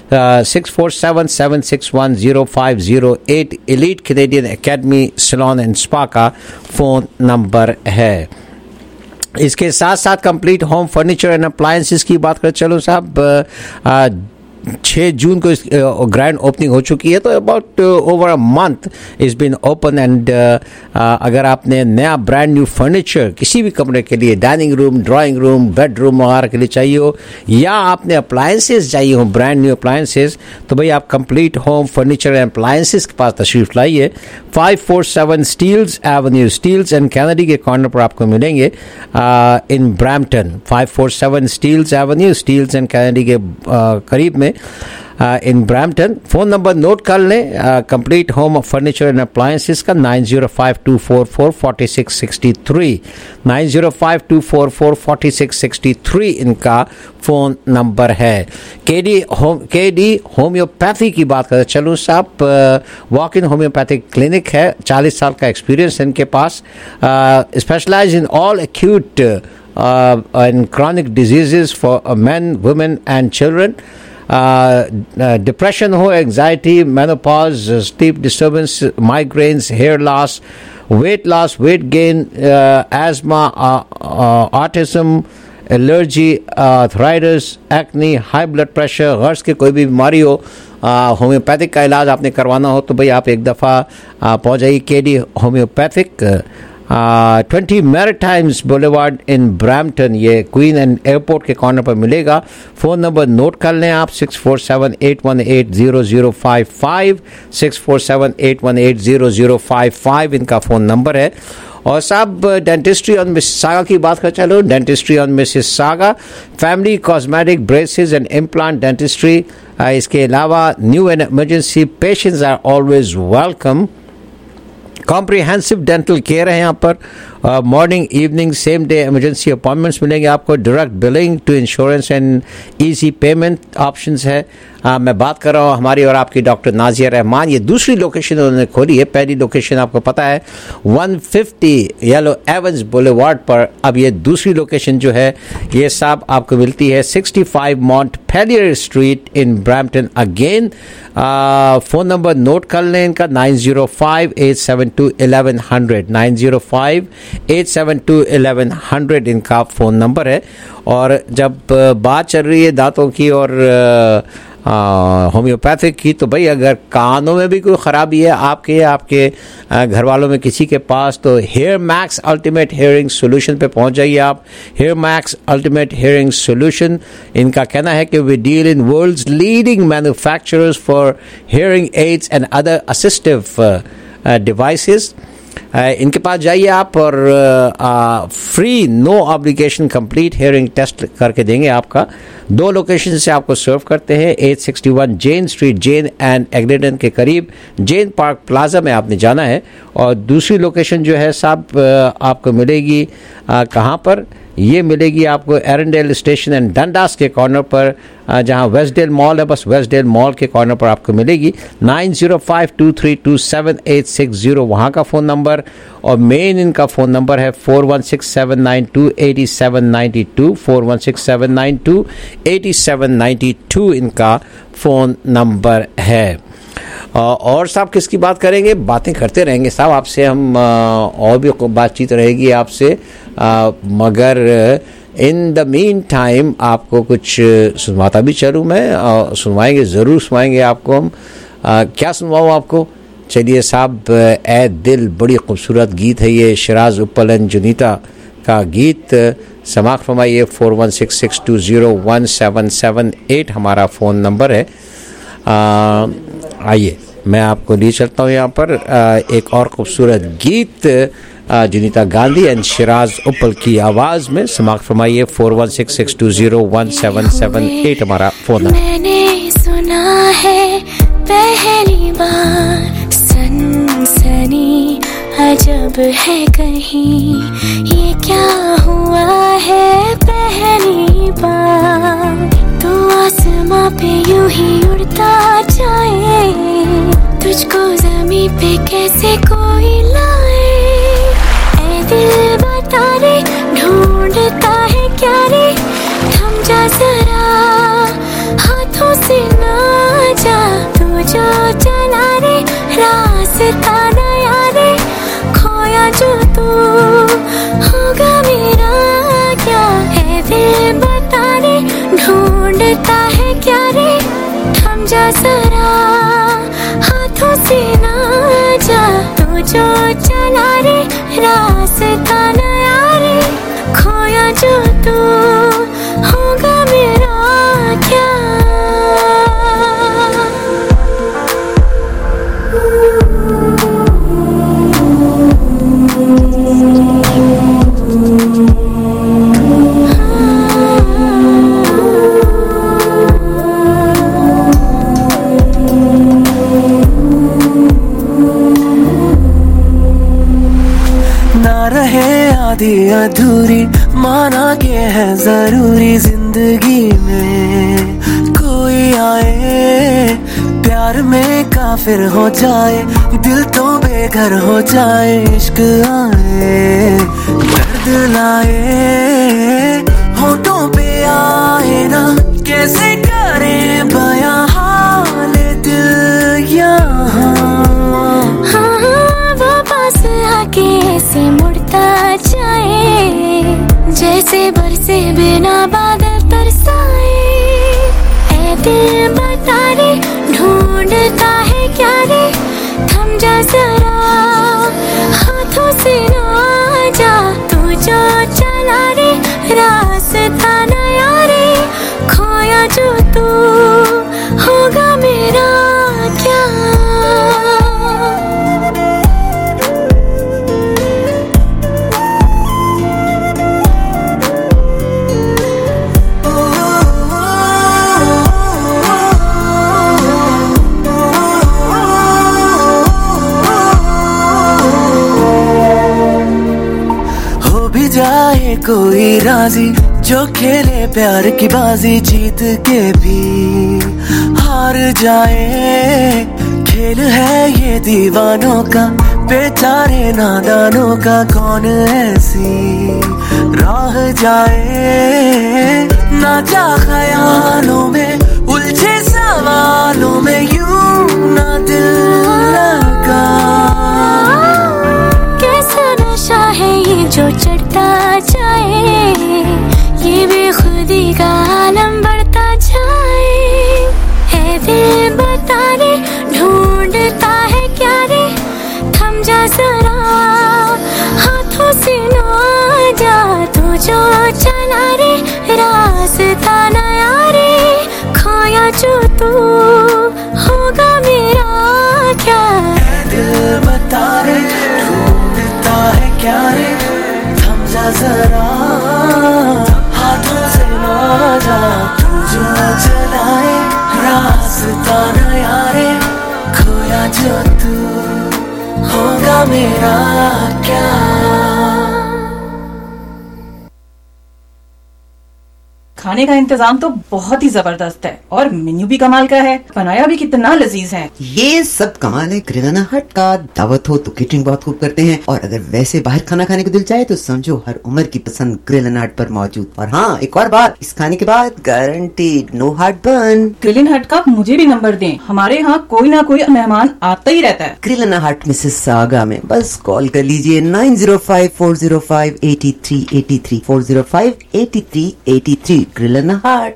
6477610508 elite Canadian academy salon and spa का फ़ोन नंबर है। इसके साथ साथ complete home furniture and appliances की बात कर चलो साहब, 6 जून को ग्रैंड ओपनिंग हो चुकी है, तो about over a month is been open. And अगर आपने नया ब्रांड न्यू फर्नीचर किसी भी कमरे के लिए, dining room, drawing room, bedroom वगैरह के लिए चाहिए हो, या आपने अप्लायंसेस चाहिए हो ब्रांड न्यू अप्लायंसेस, तो भाई आप complete home furniture and appliances के पास तशरीफ लाइए। 547 Steeles Avenue, Steeles and Kennedy के कॉर्नर पर आपको मिलेंगे in Brampton. 547 Steeles Avenue, Steeles and Kennedy के करीब में in Brampton. Phone number note कर लें complete home furniture and appliances का 9052444663, 9052444663 इनका फ़ोन नंबर है। केडी होम्योपैथी की बात करें चलूँ साहब, वॉक इन होम्योपैथिक क्लिनिक है, 40 साल का एक्सपीरियंस इनके पास, specialise in all acute and chronic diseases for men, women and children. Depression हो, anxiety, menopause, sleep disturbance, migraines, hair loss, weight gain, asthma, autism, allergy, arthritis, acne, high blood pressure, गर्स की कोई भी बीमारी हो, homeopathic का इलाज आपने करवाना हो तो भाई आप एक दफ़ा पहुँच जाइए KD homeopathic, 20 Maritimes Boulevard in Brampton, ये क्वीन एंड एयरपोर्ट के कॉर्नर पर मिलेगा। फ़ोन नंबर नोट कर लें आप 6478180055, 6478180055 इनका फ़ोन नंबर है। और साहब डेंटिस्ट्री ऑन मिसिसागा की बात कर चलो, dentistry on Mississauga, family cosmetic, braces and implant dentistry. इसके अलावा new and emergency patients are always welcome. Comprehensive dental care है यहाँ पर, morning evening same day emergency appointments मिलेंगे आपको, direct billing to insurance and easy payment options है। मैं बात कर रहा हूँ हमारी और आपकी डॉक्टर नाजिया रहमान, ये दूसरी लोकेशन उन्होंने खोली है, पहली लोकेशन आपको पता है 150 येलो एवंस बुलेवार्ड पर, अब ये दूसरी लोकेशन जो है ये साहब आपको मिलती है 65 Montpelier Street in Brampton. Again phone number note कर लें इनका 905-872-1100, 905-872-1100 इनका फ़ोन नंबर है। और जब बात चल रही है दांतों की और होम्योपैथिक की, तो भाई अगर कानों में भी कोई ख़राबी है आपके घर वालों में किसी के पास, तो hair max ultimate hearing solution पे पहुंच जाइए आप। Hair max ultimate hearing solution, इनका कहना है कि we deal in world's leading manufacturers for hearing aids and other assistive devices. इनके पास जाइए आप और free no obligation complete hearing test करके देंगे आपका। 2 लोकेशन से आपको सर्व करते हैं, 861 जेन स्ट्रीट, जेन एंड एग्लिडन के करीब, जेन पार्क प्लाजा में आपने जाना है। और दूसरी लोकेशन जो है साहब आपको मिलेगी कहाँ पर? ये मिलेगी आपको एरंडेल स्टेशन एंड डंडास के कॉर्नर पर, जहाँ वेस्टडेल मॉल है, बस वेस्टडेल मॉल के कॉर्नर पर आपको मिलेगी। 9052327860 वहाँ का फ़ोन नंबर, और मेन इनका फ़ोन नंबर है 4167928792, 4167928792 इनका फ़ोन नंबर है। और साहब किसकी बात करेंगे? बातें करते रहेंगे साहब आपसे हम, और भी बातचीत रहेगी आपसे, मगर इन द मीन टाइम आपको कुछ सुनवाता भी चलूँ मैं, सुनवाएंगे, ज़रूर सुनवाएंगे आपको हम। क्या सुनवाऊँ आपको? चलिए साहब, ए दिल, बड़ी खूबसूरत गीत है ये, शिराज उप्पल एंड जुनीता का गीत। समाप्त फरमाइए। 4166201778 हमारा फ़ोन नंबर है। आइए मैं आपको लिए चलता हूँ यहाँ पर एक और खूबसूरत गीत जुनीता गांधी एंड शिराज उप्पल की आवाज़ में। समाप्त फरमाइए। 4166201778 हमारा फ़ोन नंबर। मैंने सुना है पहली बार, सनसनी अजब है कहीं, ये क्या हुआ है पहली बार, तो आसमां पे यूं ही उड़ता जाए, तुझको ज़मीं पे कैसे कोई लाए, ऐ दिल बता रे ढूंढता है क्या रे, थम जा जरा हाथों से ना जा, तू जो चला रे रास्ता नया रे, खोया जो तू होगा मेरा क्या, ऐ दिल बता रे ढूंढता है क्या रे, थम जा जरा हाथों से ना जा, तू जो चला रे रास्ता नया रे, खोया जो तू होगा मेरा क्या। आधी अधूरी माना के है जरूरी, जिंदगी में कोई आए प्यार में काफिर हो जाए, दिल तो बेघर हो जाए, इश्क आए दर्द लाए होठों पे आए ना, कैसे करें बयां हाल दिल यहाँ, वो पास आके ऐसे मुड़ता जाए, जैसे बरसे बिना बादल तरसाए, ऐ दिल बता रे ढूंढता है क्या रे, थम जा जरा हाथों से ना जा, तू जो चला रे रास्ता नया रे, खोया जो तू होगा मेरा क्या। जाए कोई राजी जो खेले प्यार की बाजी, जीत के भी हार जाए, खेल है ये दीवानों का, बेचारे नादानों का, कौन ऐसी राह जाए, ना जा ख्यालों में उलझे सवालों में, यूं ना दिल लगा, कैसा नशा है ये जो चढ़ता जाए, ये बेखुदी का आलम बढ़ता जाए, है क्या रे थम जा जरा हाथों से ना जा तू जो चलाए रास्ता नया रे खोया जो तू होगा मेरा क्या। खाने का इंतजाम तो बहुत ही जबरदस्त है और मेन्यू भी कमाल का है, बनाया भी कितना लजीज है। ये सब कमाल है किराना हट का। दावत हो तो केटरिंग बहुत खूब करते हैं और अगर वैसे बाहर खाना खाने को दिल चाहे तो समझो हर उम्र की पसंद ग्रिल एंड हट पर मौजूद। और हाँ एक और बात, इस खाने के बाद guaranteed no heartburn. Grill and hut का मुझे भी नंबर दें, हमारे यहाँ कोई ना कोई मेहमान आता ही रहता है। ग्रिल एंड हट मिसिसागा में बस कॉल कर लीजिए 9054058383 4058383 ग्रिल एंड हट।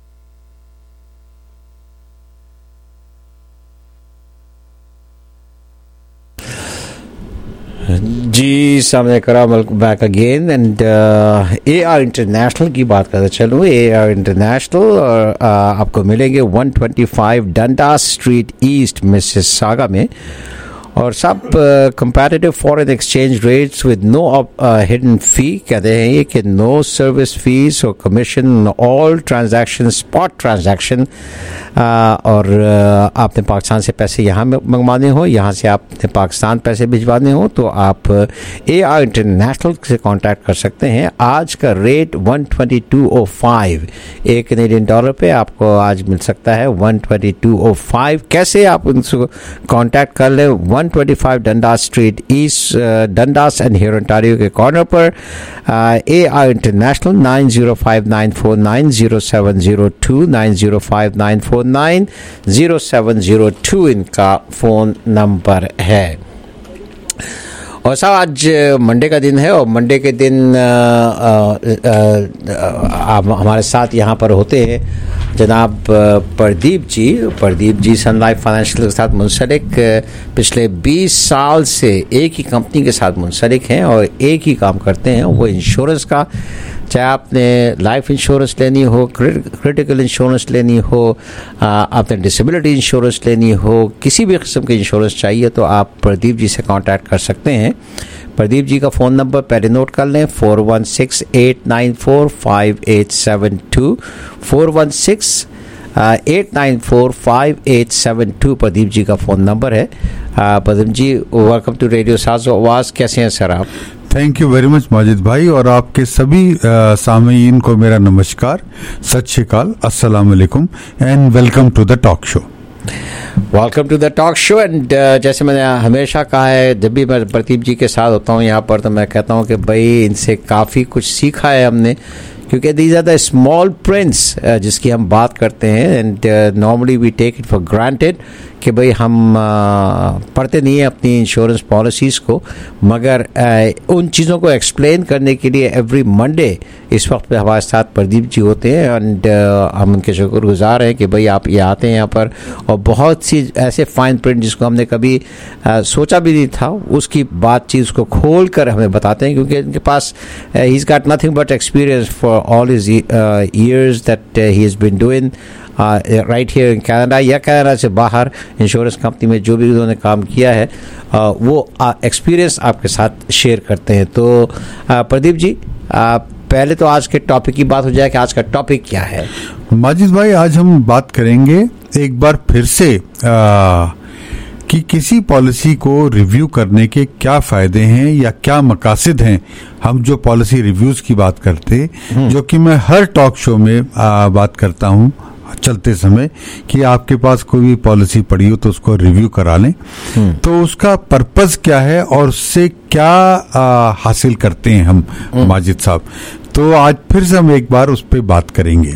जी सामने करा welcome back again and AR international की बात करते चलूँ। AR इंटरनेशनल आपको मिलेंगे 125 डंडास स्ट्रीट ईस्ट मिसिसागा में और सब comparative foreign exchange rates with no hidden fee. कहते हैं ये कि नो सर्विस फीस और commission all transaction spot transaction. और आपने पाकिस्तान से पैसे यहाँ मंगवाने हो, यहाँ से आपने पाकिस्तान पैसे भिजवाने हो तो आप AR इंटरनेशनल से कांटेक्ट कर सकते हैं। आज का रेट 122.05 एक कैनेडियन डॉलर पे आपको आज मिल सकता है 122.05। कैसे आप उनसे कांटेक्ट कर लें? 125 Dundas Street East Dundas and Hurontario के कॉर्नर पर AR इंटरनेशनल 9059490702 9059490702 इनका फ़ोन नंबर है। और साहब आज मंडे का दिन है और मंडे के दिन आप हमारे साथ यहाँ पर होते हैं जनाब Pradeep ji Sun Life Financial के साथ मुंसलिक पिछले 20 साल से एक ही कंपनी के साथ मुंसलिक हैं और एक ही काम करते हैं वो इंश्योरेंस का। चाहे आपने लाइफ इंश्योरेंस लेनी हो, क्रिटिकल इंश्योरेंस लेनी हो, आपने डिसेबिलिटी इंश्योरेंस लेनी हो, किसी भी किस्म की इंश्योरेंस चाहिए तो आप प्रदीप जी से कांटेक्ट कर सकते हैं। प्रदीप जी का फ़ोन नंबर पहले नोट कर लें 4168945872 4168945872 प्रदीप जी का फ़ोन नंबर है। Pradeep ji welcome to radio Saaz Awaaz. कैसे हैं सर आप? Thank you very much Majid भाई और आपके सभी सामीन को मेरा नमस्कार, सत श्री अकाल, अस्सलाम वालेकुम and welcome to the talk show. Welcome to the talk show and जैसे मैंने हमेशा कहा है जब भी मैं प्रदीप जी के साथ होता हूँ यहाँ पर तो मैं कहता हूँ कि भाई इनसे काफ़ी कुछ सीखा है हमने, क्योंकि these are the small prints जिसकी हम बात करते हैं and normally we take it for granted कि भाई हम पढ़ते नहीं हैं अपनी इंश्योरेंस पॉलिसीज़ को, मगर उन चीज़ों को एक्सप्लेन करने के लिए एवरी मंडे इस वक्त पे हमारे साथ प्रदीप जी होते हैं एंड हम उनके शुक्रगुजार हैं कि भाई आप ये आते हैं यहाँ पर और बहुत सी ऐसे फाइन प्रिंट जिसको हमने कभी सोचा भी नहीं था उसकी बातचीत को खोल कर हमें बताते हैं, क्योंकि इनके पास he is got nothing but experience for all his years that he has been doing right here in Canada या कनाडा से बाहर इंश्योरेंस कंपनी में जो भी उन्होंने काम किया है वो एक्सपीरियंस आपके साथ शेयर करते हैं। तो प्रदीप जी पहले तो आज के टॉपिक की बात हो जाए कि आज का टॉपिक क्या है। माजिद भाई आज हम बात करेंगे एक बार फिर से कि किसी पॉलिसी को रिव्यू करने के क्या फायदे हैं या क्या मकासद हैं। हम जो पॉलिसी रिव्यूज की बात करते जो कि मैं हर टॉक शो में बात करता हूं चलते समय कि आपके पास कोई भी पॉलिसी पड़ी हो तो उसको रिव्यू करा लें, तो उसका पर्पस क्या है और उससे क्या हासिल करते हैं हम माजिद साहब। तो आज फिर से हम एक बार उस पर बात करेंगे।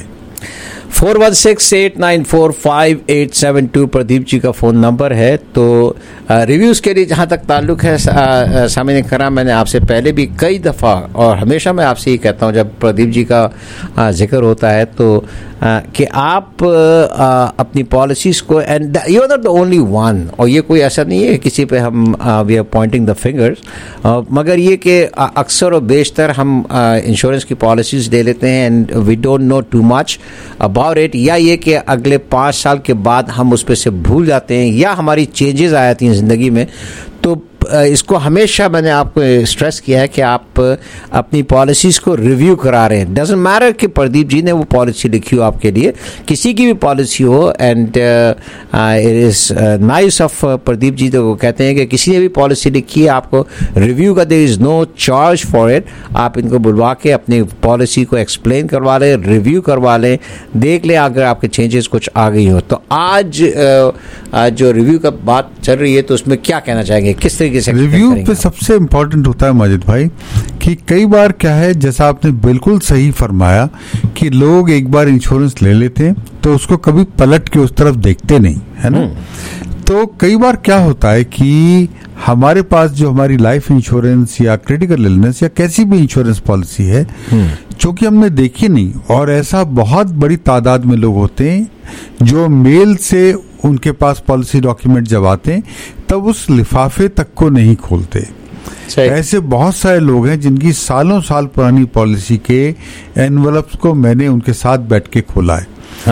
4168945872 प्रदीप जी का फ़ोन नंबर है। तो रिव्यूज़ के लिए जहाँ तक ताल्लुक़ है सामने करा, मैंने आपसे पहले भी कई दफ़ा और हमेशा मैं आपसे ये कहता हूँ जब प्रदीप जी का जिक्र होता है तो कि आप अपनी पॉलिसीज़ को and you are not the only one, और ये कोई ऐसा नहीं है किसी पे हम we are pointing the fingers, मगर ये कि अक्सर और बेशतर हम इंश्योरेंस की पॉलिसीज़ ले लेते हैं and we don't know too much about it, या ये कि अगले 5 साल के बाद हम उस पर से भूल जाते हैं या हमारी चेंजेस आ जाती हैं ज़िंदगी में। तो इसको हमेशा मैंने आपको स्ट्रेस किया है कि आप अपनी पॉलिसीज़ को रिव्यू करा रहे हैं. डजंट मैटर कि प्रदीप जी ने वो पॉलिसी लिखी हो आपके लिए, किसी की भी पॉलिसी हो. And it is nice of Pradeep ji, तो वो कहते हैं कि किसी ने भी पॉलिसी लिखी है आपको रिव्यू का, there is no charge for it. आप इनको बुलवा के अपनी पॉलिसी को एक्सप्लेन करवा लें, रिव्यू करवा लें, देख लें अगर आपके चेंजेस कुछ आ गई हो. तो आज जो रिव्यू का बात चल रही है तो उसमें क्या कहना चाहेंगे, किस तरीके से रिव्यू पे सबसे इम्पोर्टेंट होता है माजिद भाई कि कई बार क्या है, जैसा आपने बिल्कुल सही फरमाया कि लोग एक बार इंश्योरेंस ले लेते हैं तो उसको कभी पलट के उस तरफ देखते नहीं, है ना. तो कई बार क्या होता है कि हमारे पास जो हमारी लाइफ इंश्योरेंस या क्रिटिकल इलनेस या कैसी भी इंश्योरेंस पॉलिसी है चूंकि हमने देखी नहीं, और ऐसा बहुत बड़ी तादाद में लोग होते हैं जो मेल से उनके पास पॉलिसी डॉक्यूमेंट जब आते हैं तब उस लिफाफे तक को नहीं खोलते. ऐसे बहुत सारे लोग हैं जिनकी सालों साल पुरानी पॉलिसी के एनवलप्स को मैंने उनके साथ बैठ के खोला है.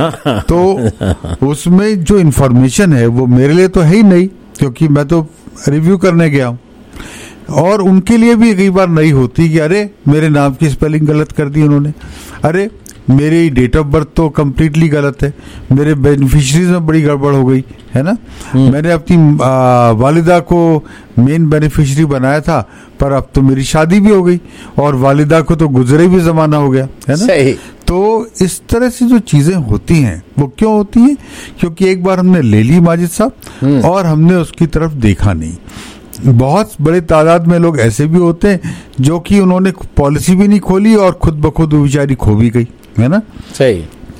तो उसमें जो इन्फॉर्मेशन है वो मेरे लिए तो है ही नहीं, क्योंकि मैं तो रिव्यू करने गया हूँ, और उनके लिए भी कई बार नहीं होती कि अरे मेरे नाम की स्पेलिंग गलत कर दी उन्होंने, अरे मेरी डेट ऑफ बर्थ तो कम्प्लीटली गलत है, मेरे बेनिफिशरीज में बड़ी गड़बड़ हो गई है ना. मैंने अपनी वालिदा को मेन बेनिफिशरी बनाया था, पर अब तो मेरी शादी भी हो गई और वालिदा को तो गुजरे भी जमाना हो गया, है ना. सही. तो इस तरह से जो चीजें होती हैं वो क्यों होती हैं? क्योंकि एक बार हमने ले ली माजिद साहब और हमने उसकी तरफ देखा नहीं. बहुत बड़े तादाद में लोग ऐसे भी होते हैं जो कि उन्होंने पॉलिसी भी नहीं खोली और खुद ब खुद वो बेचारी खो भी गई, है ना. सही.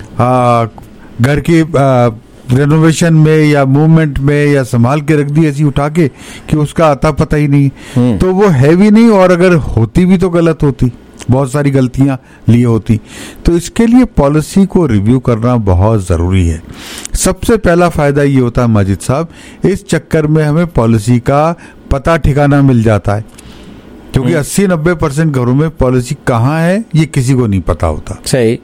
घर के रेनोवेशन में या मूवमेंट में या संभाल के रख दी ऐसी उठा के कि उसका आता पता ही नहीं, तो वो है भी नहीं, और अगर होती भी तो गलत होती, बहुत सारी गलतियां लिए होती. तो इसके लिए पॉलिसी को रिव्यू करना बहुत जरूरी है. सबसे पहला फायदा ये होता है माजिद साहब, इस चक्कर में हमें पॉलिसी का पता ठिकाना मिल जाता है, क्योंकि 80-90% घरों में पॉलिसी कहाँ है ये किसी को नहीं पता होता. सही.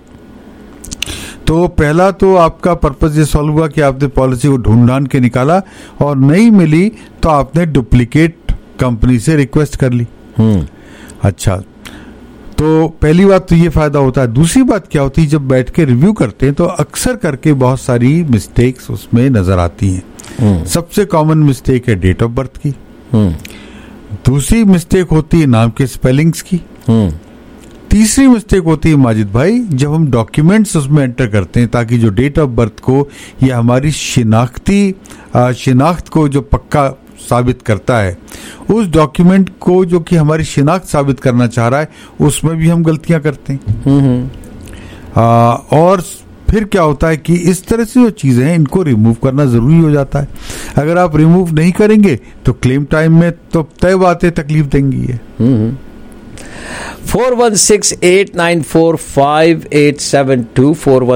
तो पहला तो आपका पर्पस ये सॉल्व हुआ कि आपने पॉलिसी को ढूंढ ढांढ के निकाला और नहीं मिली तो आपने डुप्लीकेट कंपनी से रिक्वेस्ट कर ली. अच्छा, तो पहली बात तो ये फायदा होता है. दूसरी बात क्या होती है, जब बैठ के रिव्यू करते हैं तो अक्सर करके बहुत सारी मिस्टेक्स उसमें नजर आती हैं. सबसे कॉमन मिस्टेक है डेट ऑफ बर्थ की. दूसरी मिस्टेक होती है नाम के स्पेलिंग्स की. तीसरी मिस्टेक होती है माजिद भाई जब हम डॉक्यूमेंट्स उसमें एंटर करते हैं ताकि जो डेट ऑफ बर्थ को या हमारी शिनाख्त को जो पक्का साबित करता है, उस डॉक्यूमेंट को जो कि हमारी शिनाख्त साबित करना चाह रहा है उसमें भी हम गलतियां करते हैं. और फिर क्या होता है कि इस तरह से जो चीजें हैं इनको रिमूव करना जरूरी हो जाता है. अगर आप रिमूव नहीं करेंगे तो क्लेम टाइम में तो तय बातें तकलीफ देंगी है. 4168945872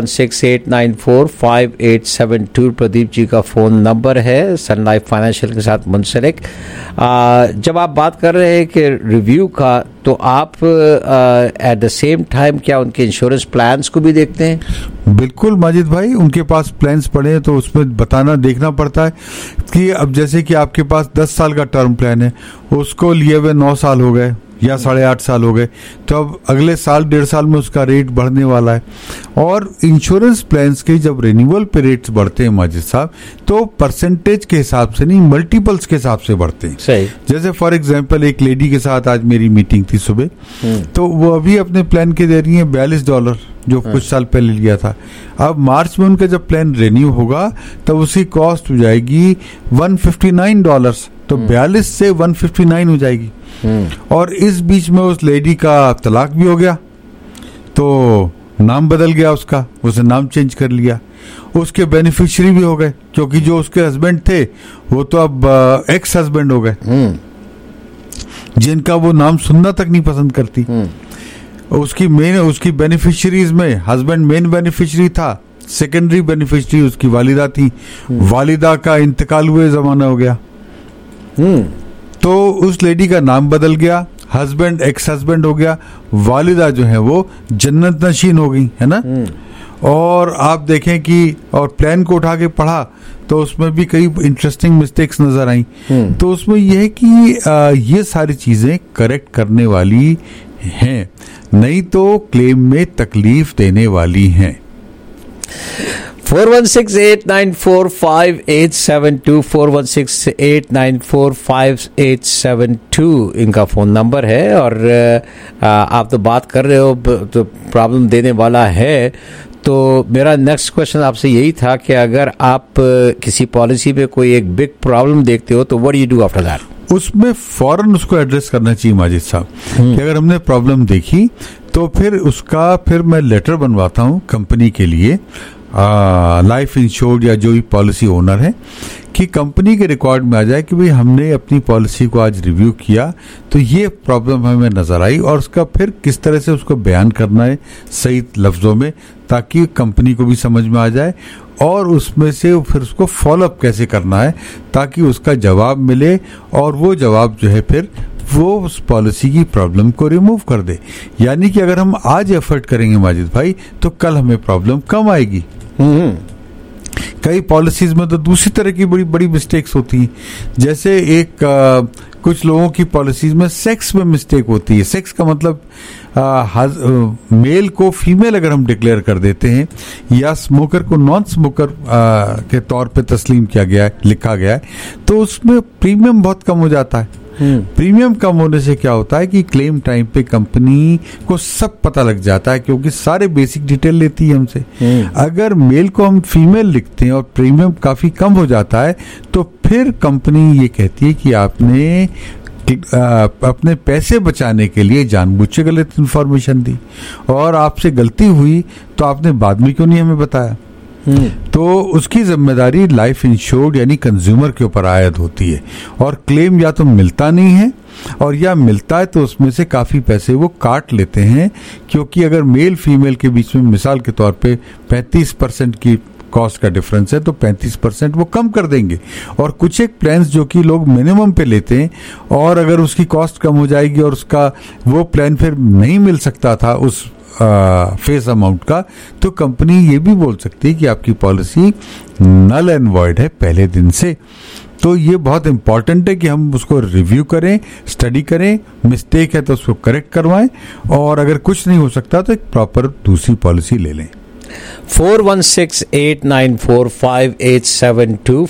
4168945872 प्रदीप जी का फ़ोन नंबर है सन लाइफ फाइनेंशियल के साथ मुंसलिक. जब आप बात कर रहे हैं कि रिव्यू का, तो आप एट द सेम टाइम क्या उनके इंश्योरेंस प्लान्स को भी देखते हैं? बिल्कुल माजिद भाई, उनके पास प्लान्स पड़े हैं तो उसमें बताना देखना पड़ता है कि अब जैसे कि आपके पास 10 साल का टर्म प्लान है, उसको लिए हुए 9 साल हो गए या 8.5 साल हो गए, तो अब अगले साल 1.5 साल में उसका रेट बढ़ने वाला है. और इंश्योरेंस प्लान्स के जब रिन्यूअल पे रेट्स बढ़ते हैं माजिद साहब तो परसेंटेज के हिसाब से नहीं, मल्टीपल्स के हिसाब से बढ़ते हैं. सही. जैसे फॉर एग्जांपल एक लेडी के साथ आज मेरी मीटिंग थी सुबह, तो वो अभी अपने प्लान के दे रही है $42 जो कुछ साल पहले लिया था. अब मार्च में उनका जब प्लान रिन्यू होगा तब उसकी कॉस्ट हो जाएगी $159, तो 42 से 159 हो जाएगी. और इस बीच में उस लेडी का तलाक भी हो गया, तो नाम बदल गया उसका, उसने नाम चेंज कर लिया. उसके बेनिफिशियरी भी हो गए, क्योंकि जो उसके हस्बैंड थे वो तो अब एक्स हस्बैंड हो गए, जिनका वो नाम सुनना तक नहीं पसंद करती. उसकी बेनिफिशियरीज में हस्बैंड मेन बेनिफिशियरी था, सेकेंडरी बेनिफिशियरी उसकी वालिदा थी. वालिदा का इंतकाल हुए जमाना हो गया, तो उस लेडी का नाम बदल गया, हस्बैंड एक्स हस्बैंड हो गया, वालिदा जो है वो जन्नत नशीन हो गई, है ना. और आप देखें कि और प्लान को उठा के पढ़ा तो उसमें भी कई इंटरेस्टिंग मिस्टेक्स नजर आई। तो उसमें यह है कि ये सारी चीजें करेक्ट करने वाली हैं, नहीं तो क्लेम में तकलीफ देने वाली हैं। 4168945872 4168945872 इनका फ़ोन नंबर है। और आप तो बात कर रहे हो तो प्रॉब्लम देने वाला है, तो मेरा नेक्स्ट क्वेश्चन आपसे यही था कि अगर आप किसी पॉलिसी में कोई एक बिग प्रॉब्लम देखते हो तो what do you do after that? उसमें फौरन उसको एड्रेस करना चाहिए माजिद साहब कि अगर हमने प्रॉब्लम देखी तो फिर मैं लेटर बनवाता हूँ कंपनी के लिए, लाइफ इंश्योर्ड या जो भी पॉलिसी ओनर है, कि कंपनी के रिकॉर्ड में आ जाए कि भाई हमने अपनी पॉलिसी को आज रिव्यू किया तो ये प्रॉब्लम हमें नजर आई, और उसका फिर किस तरह से उसको बयान करना है सही लफ्जों में, ताकि कंपनी को भी समझ में आ जाए, और उसमें से फिर उसको फॉलोअप कैसे करना है ताकि उसका जवाब मिले, और वो जवाब जो है फिर वो उस पॉलिसी की प्रॉब्लम को रिमूव कर दे। यानी कि अगर हम आज एफर्ट करेंगे माजिद भाई तो कल हमें प्रॉब्लम कम आएगी। कई पॉलिसीज में तो दूसरी तरह की बड़ी बड़ी मिस्टेक्स होती हैं, जैसे कुछ लोगों की पॉलिसीज में सेक्स में मिस्टेक होती है। सेक्स का मतलब मेल को फीमेल अगर हम डिक्लेयर कर देते हैं, या स्मोकर को नॉन स्मोकर के तौर पे तस्लीम किया गया है, लिखा गया है, तो उसमें प्रीमियम बहुत कम हो जाता है। प्रीमियम कम होने से क्या होता है कि क्लेम टाइम पे कंपनी को सब पता लग जाता है, क्योंकि सारे बेसिक डिटेल लेती है हमसे। अगर मेल को हम फीमेल लिखते हैं और प्रीमियम काफी कम हो जाता है, तो फिर कंपनी ये कहती है कि आपने अपने पैसे बचाने के लिए जानबूझ के गलत इंफॉर्मेशन दी, और आपसे गलती हुई तो आपने बाद में क्यों नहीं हमें बताया। तो उसकी जिम्मेदारी लाइफ इंश्योर्ड यानी कंज्यूमर के ऊपर आयद होती है, और क्लेम या तो मिलता नहीं है, और या मिलता है तो उसमें से काफी पैसे वो काट लेते हैं, क्योंकि अगर मेल फीमेल के बीच में मिसाल के तौर पे 35% की कॉस्ट का डिफरेंस है तो 35% वो कम कर देंगे। और कुछ एक प्लान्स जो कि लोग मिनिमम पे लेते हैं, और अगर उसकी कॉस्ट कम हो जाएगी और उसका वो प्लान फिर नहीं मिल सकता था उस फेस अमाउंट का, तो कंपनी ये भी बोल सकती है कि आपकी पॉलिसी नल एंड वॉइड है पहले दिन से। तो ये बहुत इंपॉर्टेंट है कि हम उसको रिव्यू करें, स्टडी करें, मिस्टेक है तो उसको करेक्ट करवाएं, और अगर कुछ नहीं हो सकता तो एक प्रॉपर दूसरी पॉलिसी ले लें। 4168945872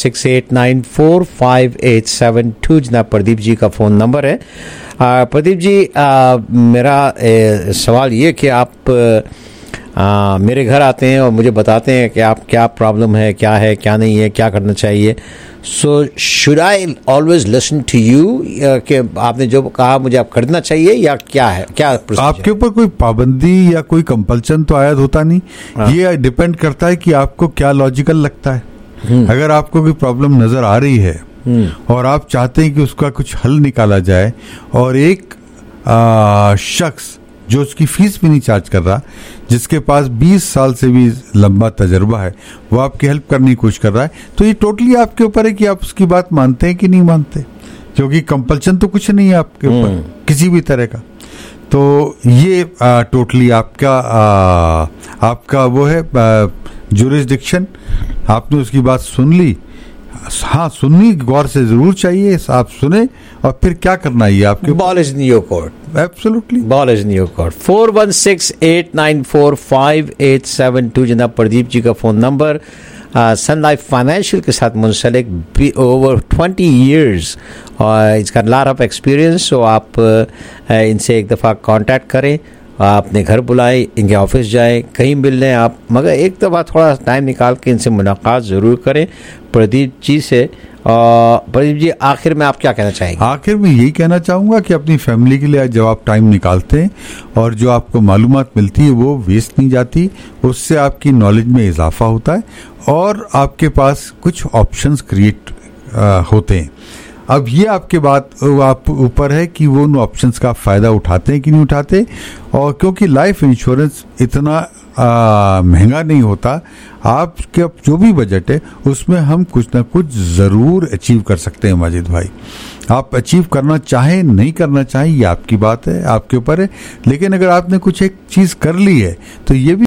4168945872 जनाब प्रदीप जी का फ़ोन नंबर है। प्रदीप जी, मेरा सवाल ये कि आप मेरे घर आते हैं और मुझे बताते हैं कि आप क्या प्रॉब्लम है क्या नहीं है, क्या करना चाहिए। So should I always listen to you कि आपने जो कहा मुझे आप करना चाहिए, या क्या है, क्या आपके ऊपर कोई पाबंदी या कोई कंपल्शन तो आयद होता नहीं। ये डिपेंड करता है कि आपको क्या लॉजिकल लगता है। अगर आपको कोई प्रॉब्लम नजर आ रही है और आप चाहते हैं कि उसका कुछ हल निकाला जाए, और एक शख्स जो उसकी फीस भी नहीं चार्ज कर रहा, जिसके पास 20 साल से भी लंबा तजर्बा है, वो आपकी हेल्प करने की कोशिश कर रहा है, तो ये टोटली आपके ऊपर है कि आप उसकी बात मानते हैं कि नहीं मानते, क्योंकि कंपल्शन तो कुछ नहीं है आपके ऊपर किसी भी तरह का। तो ये टोटली आपका वो है जुरिस्डिक्शन। आपने उसकी बात सुन ली, हाँ सुननी गौर से जरूर चाहिए, आप सुने और फिर क्या करना है आपके। Ball is in your court, absolutely ball is in your court. 4168945872 जनाब प्रदीप जी का phone number. Sun Life Financial के साथ मुंसलिक ओवर 20 years और इसका लॉट ऑफ एक्सपीरियंस। तो आप इनसे एक दफ़ा कांटेक्ट करें, अपने घर बुलाएं, इनके ऑफिस जाएं, कहीं मिल लें आप, मगर एक दफ़ा थोड़ा टाइम निकाल के इनसे मुलाकात ज़रूर करें प्रदीप जी से। प्रदीप जी, आखिर में आप क्या कहना चाहेंगे? आखिर में यही कहना चाहूँगा कि अपनी फैमिली के लिए जब आप टाइम निकालते हैं और जो आपको मालूमात मिलती है वो वेस्ट नहीं जाती, उससे आपकी नॉलेज में इजाफा होता है और आपके पास कुछ ऑप्शंस क्रिएट होते हैं। अब ये आपके बात आप ऊपर है कि वो उन ऑप्शंस का फ़ायदा उठाते हैं कि नहीं उठाते, और क्योंकि लाइफ इंश्योरेंस इतना महंगा नहीं होता, आपके जो भी बजट है उसमें हम कुछ ना कुछ ज़रूर अचीव कर सकते हैं माजिद भाई। आप अचीव करना चाहें नहीं करना चाहें ये आपकी बात है, आपके ऊपर है, लेकिन अगर आपने कुछ एक चीज़ कर ली है तो ये भी